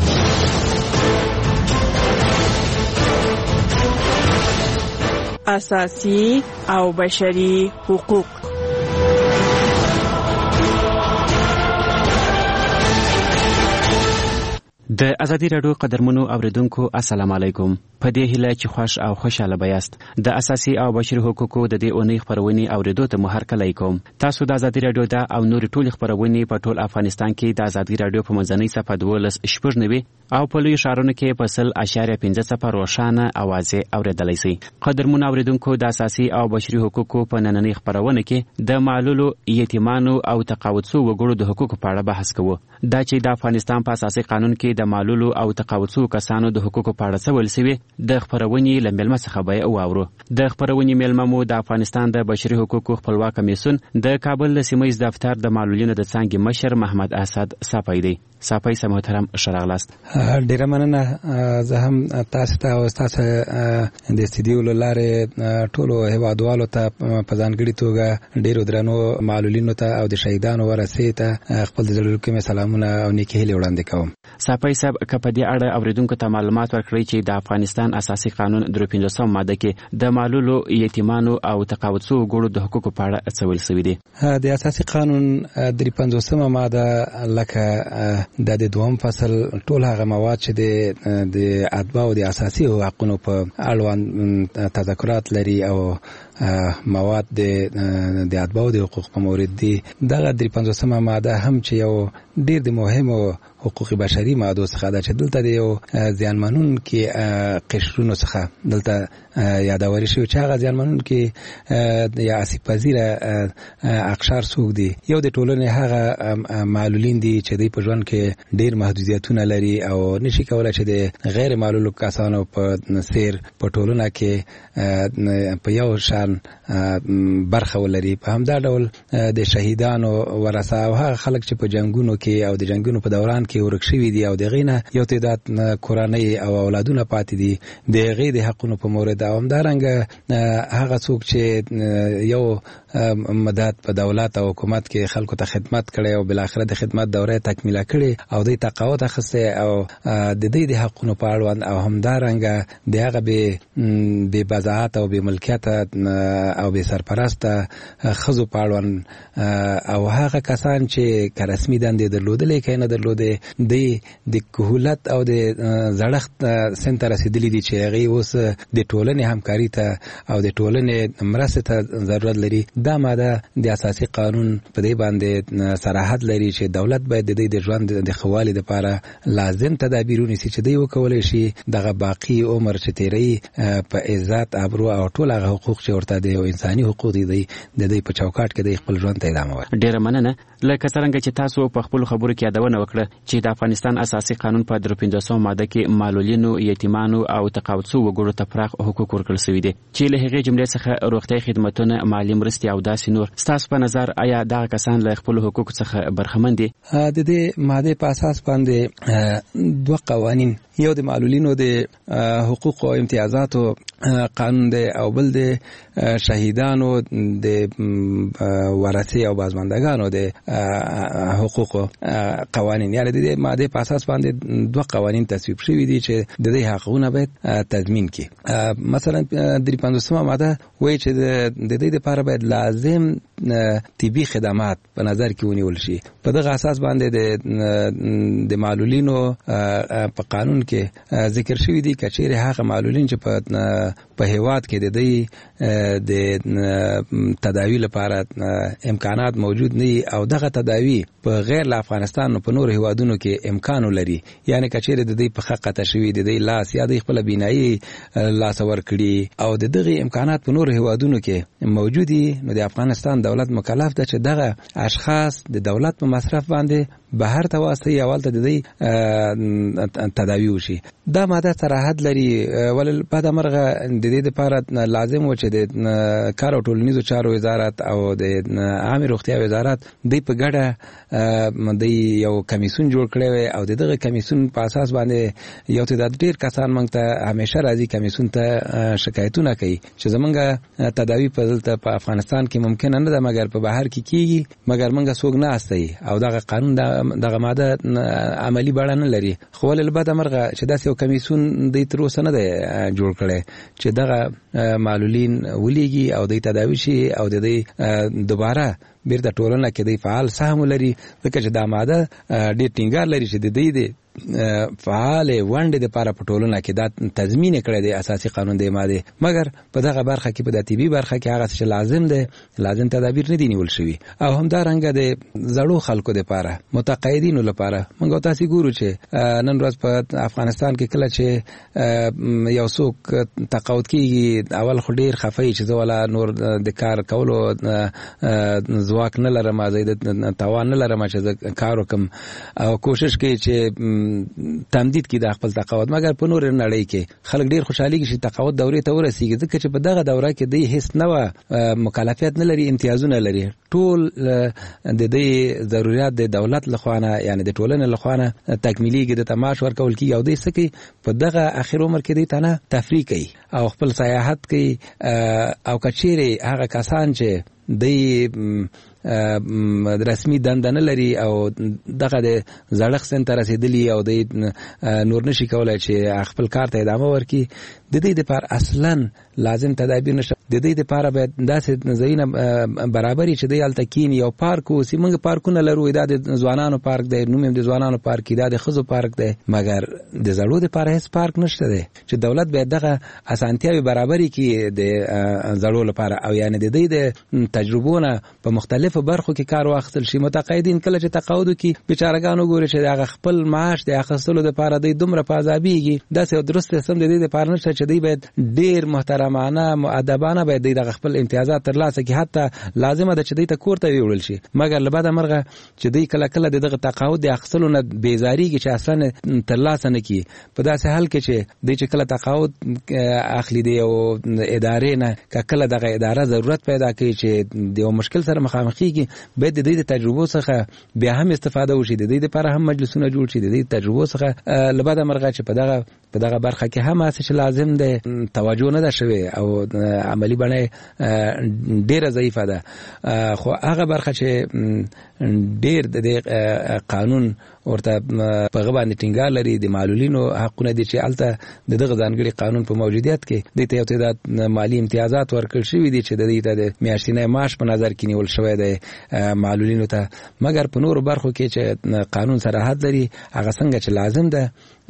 اساسي او بشري حقوق. د ازادي راډیو قدرمنو اوریدونکو السلام علیکم. په دې هیله چې خوښ او خوشاله بیاست. د اساسي او بشري حقوقو د دې اونۍ خبرونه اوریدو ته مو هرکلی کوم. تاسو د ازادي راډیو د او نور ټول خبرونه په ټول افغانستان کې د ازادي راډیو په منځنۍ صفحه دولس شپږ نوي او په لوی شهرونو کې په سل اشاریه پنځه صفر روښانه اوازې اوریدلای شئ. قدرمنو اوریدونکو د اساسي او بشري حقوقو په نننۍ خبرونه کې د معلولو، یتیمانو او تقاعد شوو وګړو د حقوقو په اړه بحث کوو. دا چې د افغانستان په اساسي قانون کې د معلولو او تقاعد شوو کسانو د حقوقو په اړه څه ویل شوي د خبرونې له مېلمه څخه به واورو. د خبرونې مېلمه مو د افغانستان د بشري حقوقو خپلواک کمیسیون د کابل د سیمه ییز دفتر د معلولینو د څانګې مشر محمد اسد صافی دی. صافی سم محترم شراغلاست. ډیره مننه. زه هم تاسو ته او تاسو د استدیو لاره ټولو هیوادوالو ته په ځانګړي توګه ډیرو درنو معلولینو ته او د شهیدانو ورثې ته خپل د زړه کومې سلامونه او نیکې هیلې وړاندې کوم. صافی صاحب که په دې اړه اوریدونکو ته معلومات ورکړئ چې د افغانستان اساسي قانون درې پنځوسم ماده کې د معلولو، یتیمانو او تقاعد شوو وګړو د حقوقو په اړه څه ویل شوي دي؟ د اساسي قانون درې پنځوسمه ماده لکه د د دوم فصل ټول هغه مواد چې د ادبا او د اساسي حقوقو په اړوند تذکرات لري او مواد د د ادبا او د حقوق په مورد دي. دغه درې پنځوسمه ماده هم چې یو ډیر د مهمو حقوق بشري ماده څخه ده چې دلته د یو ځانمنون کې قشرونو څخه دلته یادوري شوی چې هغه ځانمنون کې یا اسی پذیره اقشار څوک دي. یو د ټولنې هغه معلولین دي چې د په ژوند کې ډیر محدودیتونه لري او نشي کولای چې د غیر معلولو کسانو په سیر په ټولنه کې په یو شان برخه ولري. په همدا ډول د شهیدانو ورثه او هغه خلک چې په جنگونو کې او د جنگونو په دوران کې ورک شوي دي او د غینه یو تعداد کورنۍ او اولادونه پاتې دي د غي د حقونو په مورد او همدارنګ هغه څوک چې یو مدت په دولت او حکومت کې خلکو ته خدمت کړي او بل اخر د خدمت دوره تکمیله کړي او د تقاعد اخیسته او د دې د حقونو په اړه او همدارنګ دغه به به بزاعت او به ملکیت او به سرپرست خزو په اړه او هغه کسان چې رسمي دندې درلودلې کینه درلودې د د کهولت او د زړښت سنټر رسیدلې دي چې هغه اوس د ټولنې همکاري ته او د ټولنې مرسته ته ضرورت لري. دا ماده د اساسي قانون په دې باندې صراحت لري چې دولت باید د دې د ژوند د خوالي لپاره لازم تدابیرونه چې دی وکولای شي دغه باقی عمر چې تیری په عزت ابرو او ټول هغه حقوق چې ورته دي او انساني حقوق دي د دې په چوکاټ کې د خپل ژوند ته ادامه ورکړي. ډیره مننه. لکه څنګه چې تاسو په خپل خبرو کې یادونه وکړه چې د افغانستان اساسي قانون په درې پنځوسمه ماده کې معلولینو، یتیمانو او تقاعد شوو وګړو ته پراخ حقوق ورکړل شوي دي چې له هغې جملې څخه روغتیايي خدمتونه، مالي مرستې او داسې نور. ستاسو په نظر آیا دغه کسان له خپل حقوقو څخه برخمن دي؟ د دې ماده په اساس باندې دوه قوانین یو د معلولینو د حقوق او امتیازاتو قانون دی او بل د شهیدانو د ورثه او بازماندگانو د حقوق قوانین، یعنی د ماده په اساس باندې دوه قوانین تصویب شوي دي چې د دې حقوقونه باید تضمین کړي. مثلا درې پنځوسمه ماده وایي چې د دې لپاره باید لازم طبي خدمات په نظر کې ونیول شي. په دغه اساس باندې د د معلولینو په قانون کې ذکر شوی دی چې چیرې هغه معلولین چې په په هیواد کې د دې د تداوی لپاره امکانات موجود نه او دغه تداوی په غیر له افغانستان په نور هیوادونو کې امکان لري، یعنی کچېره د دې په حق قطع شوی د دې لاس یا د خپل بینایی لاس ور کړی او د دغه امکانات په نور هیوادونو کې موجودي، نو د افغانستان دولت مکلف ده چې دغه اشخاص د دولت په مصرف باندې بهر ته واسطه اول ته د دې تداوی وشي. دا ماده صراحت لري، ول بعد مرغه د دې لپاره لازم و چې د کار او ټولنیزو چارو وزارت او د عامه روغتیا وزارت د په ګډه د یو کمیسون جوړ کړی وي او دغه کمیسون په اساس باندې یو تعداد ډیر کسان موږ ته همیشه راځي کمیسون ته شکایتونه کوي چې زمونږ تداوی په دلته په افغانستان کې ممکن نه ده مګر په بهر کې کیږي، مګر موږ څوک نه استي او دغه قانون دغه ماده عملی بڼه نه لري. خو ول بعد مرغه چې داسې یو کمیسون د تر اوسه نه دی جوړ کړی چې دغه معلولین ولیږي او د تداوی شي او د دې دوباره بیرته ټولنه کې د فعال سهم لري، ځکه چې دا ماده ډېر ټینګار لري چې د دې د فعال ونډې د لپاره په ټولنه کې دا تضمین کړی دی اساسي قانون دی ماده، مګر په دغه برخه کې په د طبي برخه کې هغه څه لازم دی لازم تدابیر نه دي نیول شوي. او همدارنګه د زړو خلکو د لپاره متقاعدینو لپاره موږ تاسو ګورو چې نن ورځ په افغانستان کې کله چې یو څوک تقاعد کیږي اول خو ډیر خفای چې زولا نور د کار کولو ځواک نه لرم، زید توان نه لرم چې کار وکم او کوشش کوي چې تمدید کی د خپل تقاعد، مګر په نور نړۍ کې خلک ډیر خوشحالي کې چې تقاعد دورې ته ورسیږي، ځکه چې په دغه دوره کې د هیڅ نوې مکلفیت نه لري، امتیازونه لري، ټول د دې ضرورت د دولت لخوانه یعنی د ټولنې لخوانه تکمیلیږي، د تماش ورکول کی او د سکی په دغه اخر عمر کې د تنه تفریق کوي او خپل سیاحت کوي او کچېره هغه کسان چې د رسمي دنده نه لري او دغه د زړښت سن ته رسیدلی او د نور نشي کولای چې خپل کار ته ادامه ورکړي، د دې لپاره اصلا لازم تدابیر نشه. د دې لپاره باید داسې ځایونه برابرې چې د التکین یو پارک او سیمنګ پارکونه لرو، دا د ځوانانو پارک دی، نوم د ځوانانو پارک دی، د خزو پارک دی، مګر د زړو لپاره هیڅ پارک نشته دی چې دولت باید دغه اسانتیاوي برابرې کړي د زړو لپاره او یعنی د دې د تجربونه په مختلفو برخو کې کار واخیستل شي. متقاعدین کله چې تقاعد کوي بیچارهګانو ګوري چې هغه خپل معاش د اخیستلو لپاره د دومره پازابيږي، دا څه درست سم د دې لپاره نشته چې دی باید ډیر محترمانه مؤدبانه باید د خپل امتیازات ترلاسه کړي، حتی لازمه ده چې دی ته کور ته ویول شي، مګر لباده مرغه چې دی کله کله دغه تقاعد د اخیستلو نه بیزاریږي چې اصلا ترلاسه نه کی، په داسې حال کې چې دی چې کله تقاعد اخلي دی او ادارې نه کله دغه اداره ضرورت پیدا کوي چې د یو مشکل سره مخامخېږي، باید د دې تجربو څخه بیا هم استفاده وشي، د دې لپاره هم مجلسونه جوړ شي، د دې تجربو څخه لباده مرغه چې په دغه په دغه برخه کې هم اساس لازم ده توجه نه ده شوی او عملی بڼه ډیره ضعیفه ده. خو هغه برخه چې ډیر د قانون ورته په غوښنه ټینګار لري د معلولینو حقونه دي چې الته دغه ځانګړي قانون په موجودیت کې د ته یو تعداد مالی امتیازات ورکړل شوی دي چې د دې ته د میاشتنې معاش په نظر کې نیول شوی دی معلولینو ته، مګر په نورو برخو کې چې قانون صراحت لري هغه څنګه چې لازم ده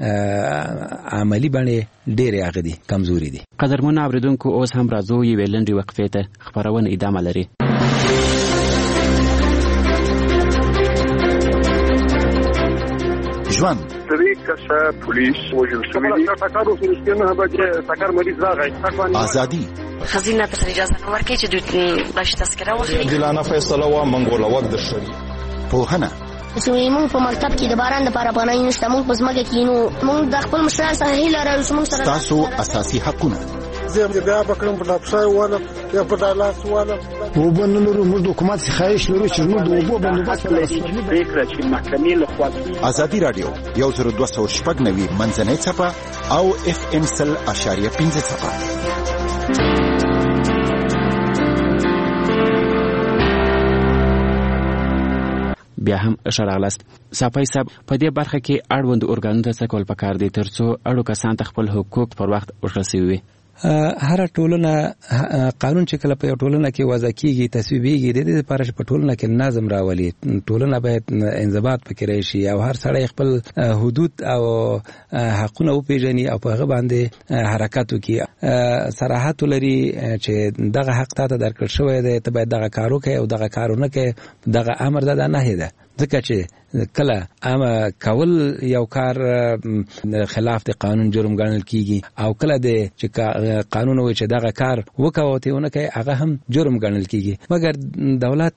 عملی باندې ډېر هغه دي کمزوري دي. قدرمن اوریدونکو اوس هم راځو یو لنډي وقفې ته، خبرونه ادامه لري. ژوند طریق کسا پولیس وجل شوی دی تاکارو فلسطینه به تاکار مریض راغی ازادي خزینه ته اجازه نه ورکړي چې دوی باش تذکره واخلي، دلانه فیصله وا منګوله وخت د شری پوهنه زموږ په مکتب کې د باران لپاره پناه نشته، موږ په ځمکه کې نو موږ د خپل مشران سره هیله لرو چې موږ سره تاسو اساسي حقونه راځي بیا بکړم په ډاپشای ونه یا په ډالاس ونه وبنلو موږ د حکومت خواهش لرو چې موږ د اوبو بندوبست لري فکر چې محکمې له خوا ازادي رادیو یو زر دوه سوه شپږ نوي منځنۍ څپه او اف ام سل اشاریه پنځه څپه. بیا هم اشراغلاست صافای صاحب په دې برخه کې اړوند اورګانونو ته څه کول پکار دي ترڅو اړو کسان ته خپل حقوق پر وخت ورکړل شي. هر ټولنه قانون چې کله په یو ټولنه کې وضع کیږي تصویبېږي د دې لپاره چې په ټولنه کې نظم راولي ټولنه باید انضباط پکې راشي او هر سړی خپل حدود او حقونه وپیژني او په هغه باندې حرکت وکړي صراحت لري چې دغه حق ته درکړل شوی دی ته باید دغه کار وکړې او دغه کار ونه کړې دغه امر ده نه ده ځکه چې کله اما کول یو کار خلاف د قانون جرم ګڼل کیږي او کله د چې قانون وایي چې دغه کار وکاو ته ونه کوي هغه هم جرم ګڼل کیږي مګر دولت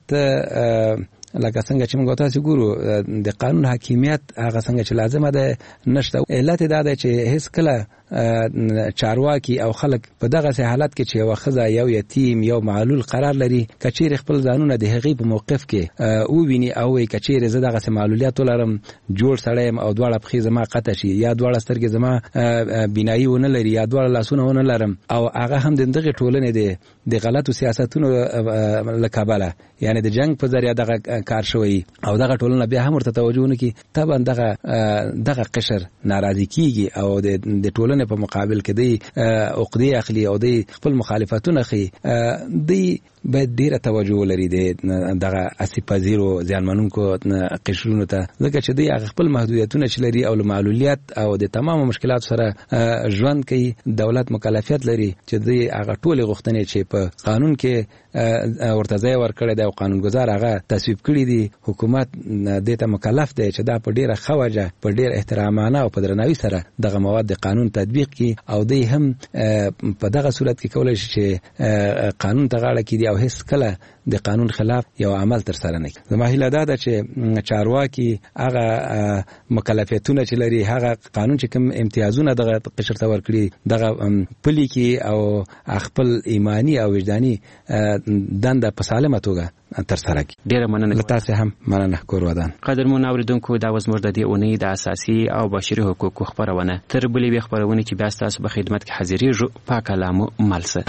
لکه څنګه چې موږ تاسو ګورو د قانون حاکمیت هغه څنګه چې لازمه ده نشته. علت دا ده چې هیڅ کله چارواکي او خلک په دغه حالت کې چې یو خزه یو یتیم یو معلول قرار لري کچیر خپل ځانونه د هغې په موقف کې او ویني او وي کچیر زه دغه معلولیت ولرم جوړ سړیم او دواړه پخې زما قطع شي یا دواړه سترګې زما بینایي ونه لري یا دواړه لاسونه ونه لرم او هغه هم د دغه ټولنې د د غلطو سیاستونو لکابله یعنی د جنگ په ذریعہ دغه کار شوی او دغه ټولنه بیا هم ورته توجه نه کوي طبعا دغه دغه قشر ناراضي کیږي او د ټولنې په مقابل کې دی عقدې اخلي او دی خپل مخالفتونه خي دی باید ډیره توجه ولري دغه اسی پذیرو ځانمنونکو قشرونو ته ځکه چې دی خپل محدودیتونه چې لري او معلولیت او د تمام مشکلات سره ژوند کوي دولت مکلفیت لري چې دی هغه ټول غوښتنې چې په قانون کې ورته ځای ورکړی دی او قانونګذار هغه تصویب کړی دی حکومت دې ته مکلف دی چې دا په ډیره خوجه په ډیر احترامانه او په درناوي سره دغه مواد د قانون تطبیق کړي او دی هم په دغه صورت کې کولای شي چې قانون ته غاړه کړي او هیڅ کله د قانون خلاف یو عمل تر سره نه کړي. زما هیله ده چې چارواکي هغه مکلفیتونه چې لري هغه قانون چې کوم امتیازونه دغه قشر ته ورکړي دغه پلي کې او خپل ایمانی او وجداني دنده په سالمه توګه تر سره کړي. ډیره مننه تاسو هم مننه کور ودان. قدرمن اوریدونکو دا وز موږ د دې اونۍ د اساسي او بشري حقوقو خبرونه تر بلې خبرونه چې بیا تاسو په خدمت کې حاضرېږو پاک کلامو ملسه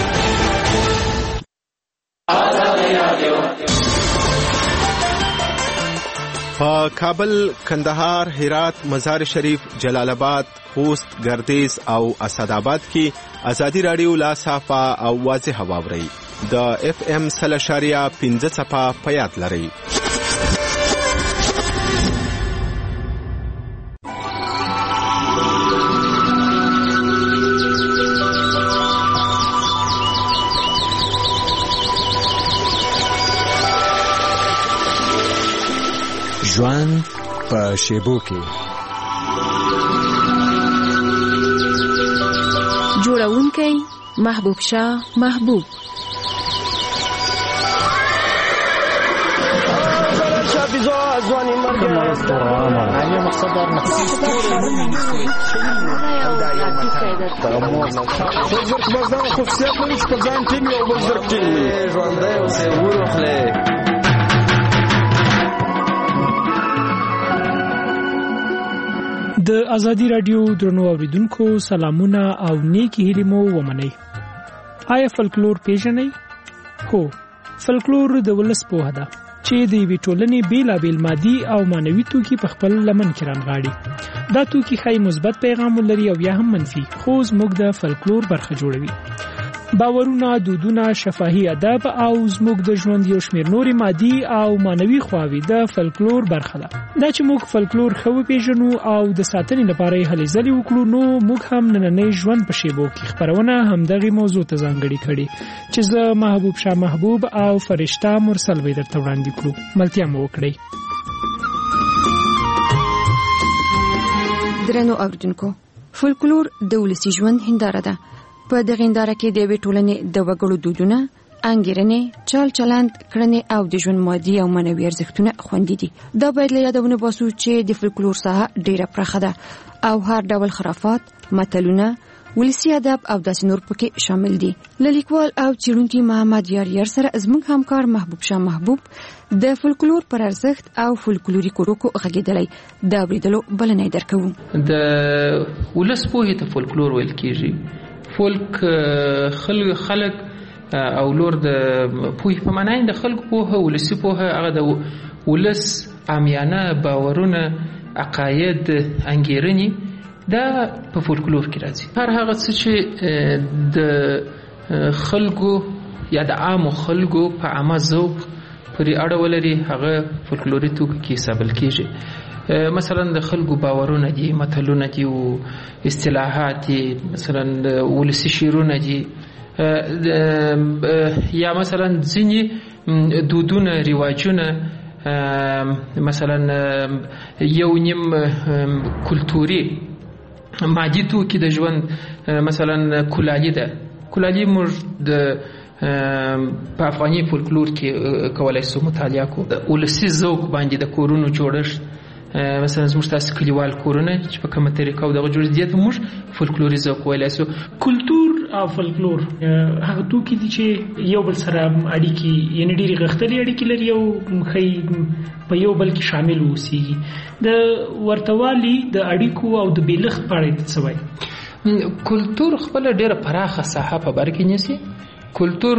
په کابل، کندهار، هرات، مزار شریف، جلال آباد، خوست، گردیز او اسداباد کې ازادي رادیو لا صافه او واضح واوري د اف ام سل اشاریه پنځه صفه په یاد لري. ژوند په شیبو کې جوړونکی محبوب شاه محبوب ځواني مرګ نه مقصد دار نه وزرک بازار خصوصیت لري چې په ځان ټیم یو وزرک ټیم ژوندی اوسې وروخلې. د ازادي رادیو درنو اوریدونکو سلامونه او نیکی هیلې مو ومنئ. آیا فلکلور پیژنئ؟ هو، فلکلور د ولس پوهه ده چې د یوې ټولنې بیلابیل مادي او معنوي توکي په خپل لمن کې رانغاړي. دا توکي ښایي مثبت پیغام ولري او یا هم منفي، خو زموږ د فلکلور برخه جوړوي. باورونه، دودونه، شفاهي ادب او زموږ د ژوند یو شمېر نورې مادي او معنوي خواوې د فلکلور برخه ده. دا چې موږ فلکلور ښه وپېژنو او د ساتنې لپاره یې هلې ځلې وکړو، نو موږ هم نننۍ ژوند په شیبو کې خپرونه همدغې موضوع ته ځانګړې کړې چې زه محبوب شاه محبوب او فرشته مرسل به درته وړاندې کړو. ملتیا مو وکړئ. درنو اوریدونکو، فلکلور د ولسي ژوند هنداره ده. په دغه هنداره کې د یوې ټولنې د وګړو دودونه، انګیرنې، چال چلند، کړنې او د ژوند مادي او معنوي ارزښتونه خوندي دي. دا باید له یادونه باسو چې د فلکلور ساحه ډیره پراخه ده او هر ډول خرافات، متلونه، ولسی ادب او داسې نور پکې شامل دي. لیکوال او څېړونکي محمد یاریار سره زموږ همکار محبوب شاه محبوب د فولکلور پر ارزښت او فولکلوري کوروکو غږیدلې د اوریدلو بلنه درکوم. د ولس پوهې ته فولکلور ویل کیږي. فولک خلک خلک او لور د پوهې په معنی د خلکو پوهه ولسی پوهه هغه د ولس عامیانه باورونه عقاید انګیرنې دا په فولکلور کې راځي. هر هغه څه چې د خلکو یا د عامو خلکو په عامه ذوق پرې اړه ولري هغه فولکلوري توکي کې حسابل کیږي. مثلا د خلکو باورونه دي، متلونه دي او اصطلاحات دي، مثلا ولسی شعرونه دي، یا مثلا ځینې دودونه رواجونه، مثلا یو نیم کلتوري مادي توکي د ژوند، مثلا کلالي ده. کلالي موږ د په افغاني فولکلور کې کولای شو مطالعه کو. ولسی ذوق باندې د کورونو جوړښت، مثلا زموږ تاسو کلیوال کورونه چې په کومه طریقه او دغه جوړ دي ته موږ فولکلوري ذوق ویلای شو. کلتور او فولکلور هغه توکي دي چې یو بل سره اړیکې یعنی ډېری غښتلې اړیکې لري او خی په یو بل کې شامل اوسېږي. د ورتوالي د اړیکو او د بیلښت په اړه څه وایي؟ کلتور خپل ډېره پراخه ساحه په بر کې نیسي. کلتور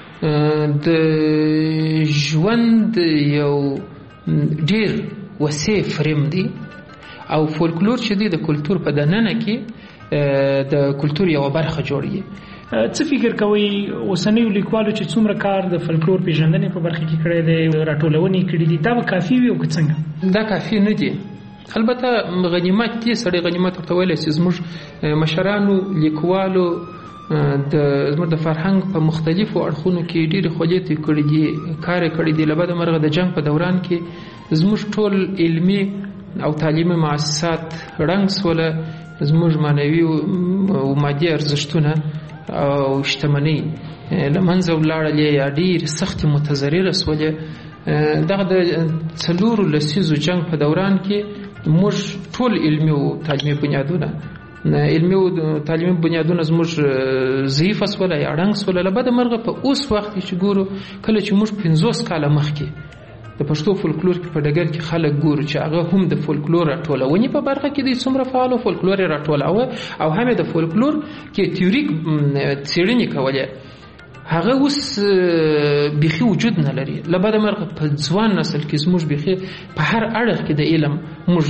د ژوند یو ډېر وسیع فریم دی او فولکلور چې دی د کلتور په دننه کې د کلتور یو برخه جوړي. څه فکر کوي اوسنیو لیکوالو چې څومره کار د فولکلور پیژندنې په برخه کې کړی دی، راټولونې کړي دي، دا به کافي وي او که څنګه؟ دا کافي نه دي. البته غنیمت دی، سړی غنیمت ورته ویلی چې زموږ مشرانو لیکوالو د زموږ د فرهنګ په مختلفو اړخونو کې ډېرې خوځې کړي دي، کار یې کړی دی. له بده مرغه د جنګ په دوران کې زموږ ټول علمي او تعلیمي مؤسسات ړنګ سوله، زموږ معنوي او مادي ارزښتونه او شتمنۍ له منځه ولاړلې یا ډېرې سختې متضرره سولې. دغه د څلورو لسیزو جنګ په دوران کې موږ ټول علمي او تعلیمي بنیادونه علمي او تعلیمي بنیادونه زموږ ضعیفه سوله یا ړنګ سوله. له بده مرغه په اوس وخت کې چې ګورو، کله چې موږ پنځوس کاله مخکې د پښتو فولکلور کې په ډګر کې خلک ګورو چې هغه هم د فولکلور راټولونې په برخه کې دي څومره فعال او فولکلور یې راټولاوه او هم د فولکلور کې تیوریک څېړنې کولې، هغه اوس بیخي وجود نه لري. له بده مرغه په ځوان نسل کې زموږ بیخي په هر اړخ کې د علم موږ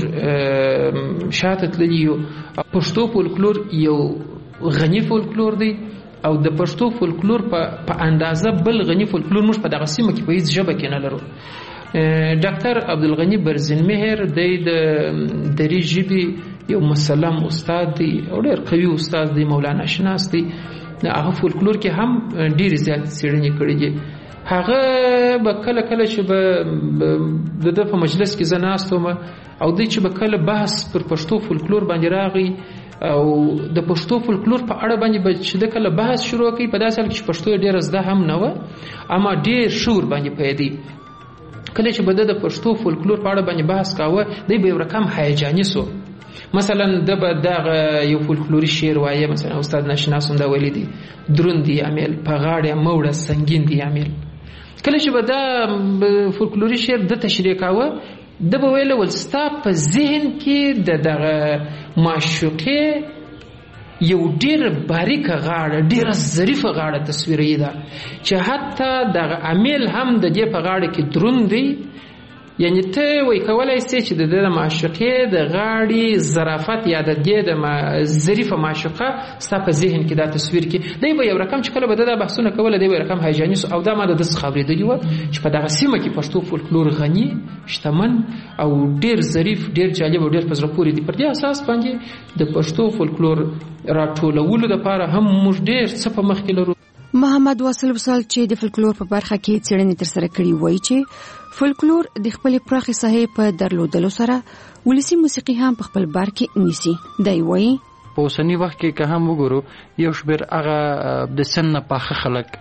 شاته تللي یو. پښتو فولکلور یو غني فولکلور دی او د پښتو فولکلور په اندازه بل غني فولکلور موږ په دغه سیمه کې په هیڅ ژبه کې نه لرو. ډاکټر عبدالغني برزنمهر دی د دري ژبې یو مسلم استاد دی او ډېر قوي استاد دی، مولانا شناس دی. هغه فولکلور کې هم ډېرې زیاتې څېړنې کړې دي. هغه به کله کله چې به د ده په مجلس کې زه ناست وم او دی چې به کله بحث پر پښتو فولکلور باندې راغی او د پښتو فولکلور په اړه باندې به چې د کله بحث شروع کړي، په داسې حال کې چې پښتو یې ډېره زده هم نه وه اما ډېر شور باندې پوهېدی. کله چې به د پښتو فولکلور په اړه باندې بحث کاوه، دی به یو رقم هیجاني سو. مثلا د به دغه یو فولکلوري شعر وایه، مثلا استاد ناشناس هم دا ویلی دی: دروند دی امیل په غاړه موړه سنگین دی امیل. کله چې به دا فولکلوري شعر د تشریح کاوه، د به ویله ول ستا په ذهن کې د دغه معشوقې یو ډېر باریکه غاړه، ډېره ظریفه غاړه تصویري ده چې حتی دغه امیل هم د دې په غاړه کې دروند دی. یعنی ته وای کولای سې چې د د معشوقې د غاړې ظرافت یا د دې د ظریفه معشوقه ستا په ذهن کې دا تصویر کې دی به یو رقم چې کله به د بحثونه کوله دی به رقم هیجاني او دا ما د دس خبرېدلی وه چې په دغه سیمه کې پښتو فولکلور غني، شتمن او ډېر ظریف، ډېر جالب او ډېر په زړه پورې دي. پر دې اساس باندې د پښتو فولکلور راټولولو لپاره هم موږ ډېر څه په مخ کې لرو. محمد واصل وصال چې د فولکلور په برخه کې څېړنې ترسره کړې وایي چې فولکلور د خپلې پراخې ساحې په درلودلو سره ولسي موسیقي هم په خپل بار کې نیسي. دی وایي په اوسني وخت کې که هم وګورو، یو شمېر هغه د سن نه پاخه خلک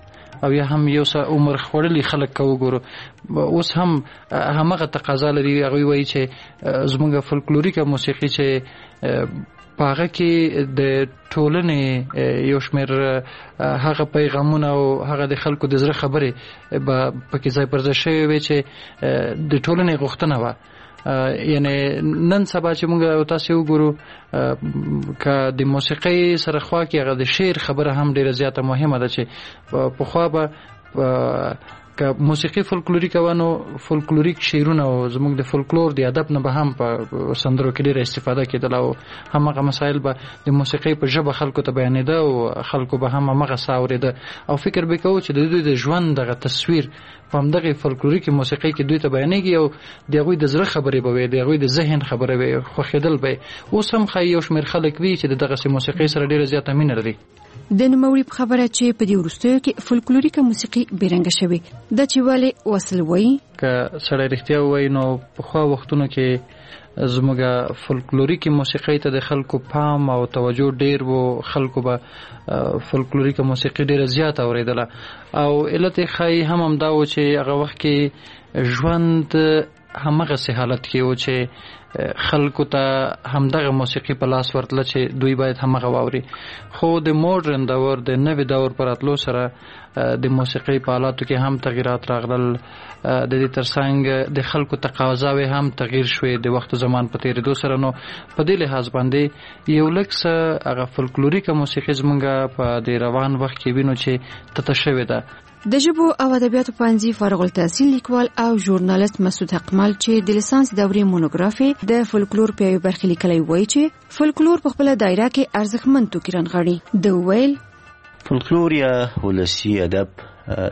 او یا هم یو څه عمر خوړلي خلک کو وګورو اوس هم همغه تقاضا لري هغه وایي چې زموږ فولکلوریکه موسیقي چې پاغه کې د ټولنې یو شمېر هغه پیغامونه او هغه د خلکو د زړه خبرې به پکې ځای پر ځای شوی وي چې د ټولنې غوښتنه وه یعنی نن سبا چې موږ تاسو وګورو که د موسیقۍ سره خوا کې هغه د شعر خبره هم ډیره زیاته مهمه ده چې پخوا به که موسیقي فولکلوریک وانه فولکلوریک شعرونه او زموږ د فولکلور د ادب نه به هم په سندرو کې ډیره استفاده کېدله او همغه مسایل به د موسیقۍ په ژبه خلکو ته بیانېده او خلکو به هم همغه څه اورېده او فکر به کوو چې د دوی د ژوند دغه تصویر په همدغې فولکلوریکي موسیقۍ کې دوی ته بیانېږي او د هغوی د زړه خبرې به وي د هغوی د ذهن خبرې به وي خوښېدل به اوس هم ښایي یو شمېر خلک وي چې د دغسې موسیقۍ سره ډیره زیاته مینه لري. د نوموړي په خبره چې په دې وروستیو کې فولکلوریکه موسیقي بیرنګه شوې ده چې ولې وصل وایي که سړی رښتیا ووایي نو پخوا وختونو کې زموږ فولکلوریکي موسیقۍ ته د خلکو پام او توجه ډیر وو خلکو به فولکلوریکه موسیقي ډیره زیاته اورېدله او علت یې ښایي هم همدا و چې هغه وخت کې ژوند همغسې حالت کې و چې خلکو ته همدغه موسیقي په لاس ورتله چې دوی باید همغه واوري خو د موډرن دور د نوي دور پر راتلو سره د موسیقۍ په حالاتو کې هم تغیرات راغلل د دې ترڅنګ د خلکو تقاضاوې هم تغییر شوې د وخت زمان په تېرېدو سره نو په دې لحاظ باندې یو لږ څه هغه فولکلوریکه موسیقي زموږ په د روان وخت کې وینو چې تته شوې ده. د ژبو او ادبیاتو پوهنځي فارغ التحصیل لیکوال او ژورنالیست مسعود حقمل چې د لیسانس دورې مونوګرافي د فولکلور په یوه برخه لیکلی وایي چې فولکلور په خپله دایره کې ارزښتمن توکي رانغاړي. د ویل فولکلور یا ولسي ادب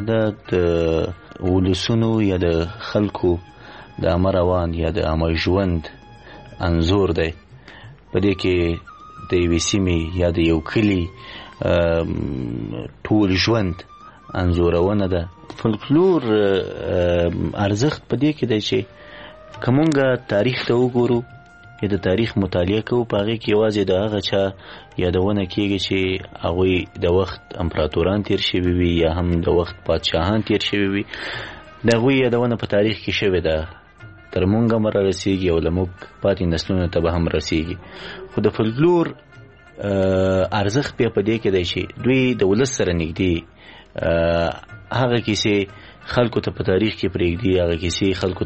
د ولسونو یا د خلکو د عامه روان یا د عامه ژوند انځور دی. په دې کې د یوې سیمې یا د یو کلي ټول ژوند انځورونه ده. فولکلور ارزښت په دې کې دی چې که مونږ تاریخ ته وګورو یا د تاریخ مطالعه کوو په هغې کې یوازې د هغه چا یادونه کېږي چې هغوی د وخت امپراتوران تیر شوي وي یا هم د وخت پادشاهان تیر شوي وي د هغوی یادونه په تاریخ کې شوې ده تر مونږ هم رارسېږي او له موږ پاتې نسلونو ته به هم رسېږي. خو د فولکلور ارزښت بیا په دې کې دی چې دوی د ولس سره نږدې هغه کیسې خلکو ته په تاریخ کې پرېږدي هغه کیسې خلکو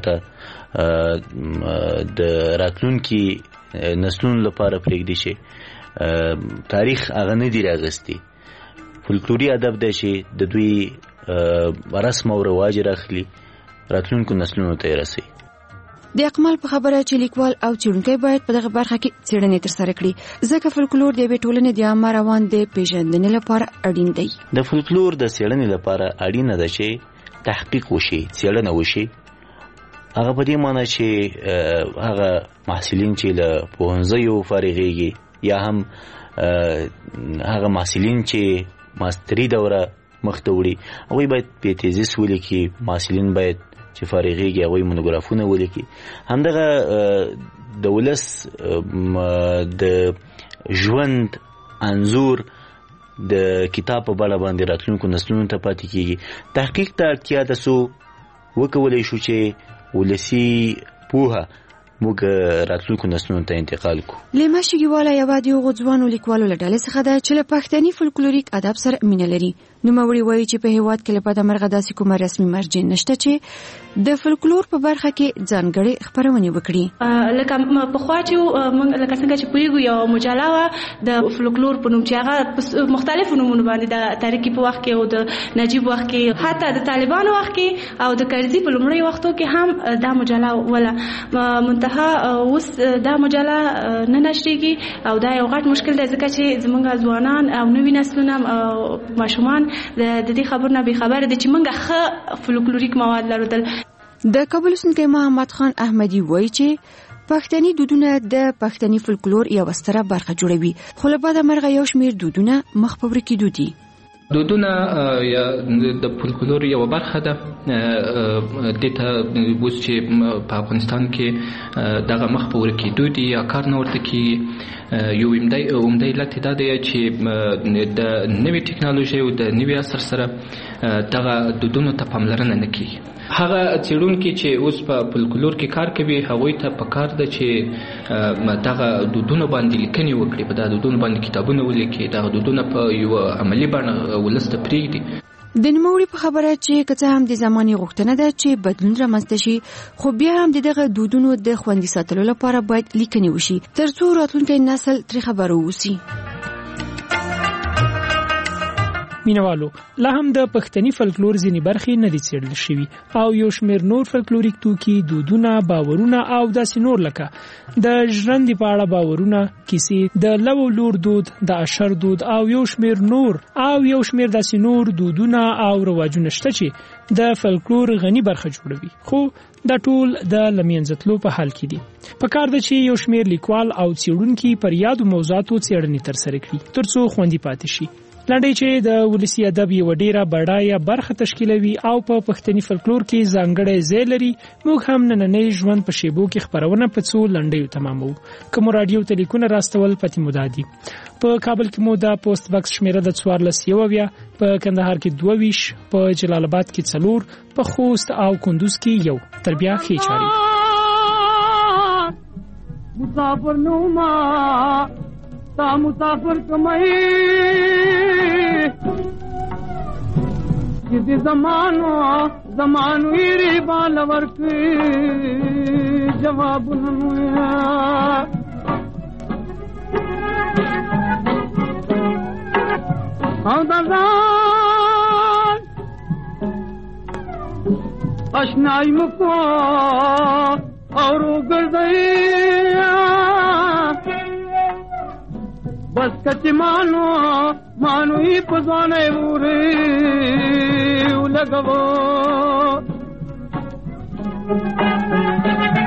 ته د راتلونکي نسلونو لپاره پرېږدي چې تاریخ هغه نه دي راغستی. فولکلوري ادب دی چې د دوی رسم او رواج راخلي راتلونکو نسلونو ته یې رسوي. د اقمال په خبره چې لیکوال او څېړونکی باید په دغه برخه کې څېړنې ترسره کړي ځکه فولکلور د یوې ټولنې د عامه روان د پیژندنې لپاره اړین دی. د فولکلور د څېړنې لپاره اړینه ده چې تحقیق وشي څېړنه وشي. هغه په دې معنی چې هغه محصلین چې له پوهنځیو فارغېږي یا هم هغه محصلین چې ماستري دوره مخته وړي هغوی باید په تیزیس ولیکي. محصلین باید چې فارغېږي هغوی مونوګرافونه ولیکي. همدغه د ولس د ژوند انځور د کتاب په بڼه باندې راتلونکو نسلونو ته پاتې کېږي. تحقیق ته اړتیا ده څو وکولی شو چې ولسي پوهه موږ راتلونکو نسلونو ته انتقال کړو. لیما شګیواله یوه د هغو ځوانو لیکوالو له ډلې څخه ده چې له پښتني فولکلوریک ادب سره مینه لري. نوموړي وایي چې په هېواد کې له بده مرغه داسې کومه رسمي مرجع نشته چې د فولکلور په برخه کې ځانګړې خپرونې وکړي. لکه پخوا چې موږ لکه څنګه چې پوهېږو یوه مجله وه د فولکلور په نوم چې هغه مختلفو نومونو باندې د تاریخي په وخت کې او د نجیب وخت کې حتی د طالبانو وخت کې او د کرزي په لومړیو وختو کې هم دا مجله وله. منتها اوس دا مجله نه نشریږي او دا یو غټ مشکل دی ځکه چې زموږ ځوانان او نوي نسلونه ماشومان د دې خبر نه بې خبره دي چې موږ ښه فولکلوریک مواد لرل. د کابل اوسیدونکی محمد خان احمدي وایي چې پښتني دودونه د پښتني فولکلور یوه ستره برخه جوړوي خو له بده مرغه یو شمېر دودونه مخ په ورکېدو دي. دودونه یا د فولکلور یو برخه ده دته اوس چې په افغانستان کې دغه مخ په ورکېدو دي یا کار نه ورته کېږي یو عمده علت دا دی چې د نوې ټکنالوژۍ او د نوي عصر سره دغه دودونو ته پاملرنه نه کېږي. هغه څېړونکي چې اوس په فولکلور کې کار کوي هغوی ته پکار ده چې دغه دودونو باندې لیکنې وکړي، په دغه دودونو باندې کتابونه ولیکي، دغه دودونه په یو عملي بڼه ولس ته پرېږدي. د نوموړي په خبره چې که څه هم د زمانې غوښتنه ده چې بدلون رامنځته شي، خو بیا هم د دغه دودونو د خوندي ساتلو لپاره باید لیکنې وشي ترڅو راتلونکی نسل ترې خبر واوسي. مینوالو لا هم د پښتني فلکلور ځینې برخې نه دي څېړل شوي او یو شمېر نور فلکلوریک توکي، دودونه، باورونه او داسې نور لکه د ژرندې په اړه باورونه، کیسې، د لو او لور دود، د اشر دود او یو شمېر نور او یو شمېر داسې نور دودونه او رواجونه شته چې د فلکلور غني برخه جوړوي، خو دا ټول د لمینځتلو په حال کې دي. په کار ده چې یو شمېر لیکوال او څېړونکي پر یادو موضوعاتو څېړنې ترسره کړي ترڅو خوندي پاتې شي. لنډۍ چې د ولسي ادب یوه ډېره بډایه برخه تشکیلوي او په پښتني فلکلور کې ځانګړی ځای لري، موږ هم نننۍ ژوند په شیبو کې خپرونه په څو لنډیو تمامو. که مو راډیو ته لیکونه راستول پتې مو دا دي: په کابل کې مو د پوسټ باکس شمېره د څوارلس یو اویا، په کندهار کې دوه ویشت، په جلال آباد کې څلور، په خوست او کندوز کې یو. تر بیا ښې چارې. مسافر نوما تا مسافر کمئی کسی زمانو زمانو ایری بالورک جواب نمویا او دازان اشنائی مکو اورو گردئی بس کچی مانو مانو ہی پزانے اوری لگو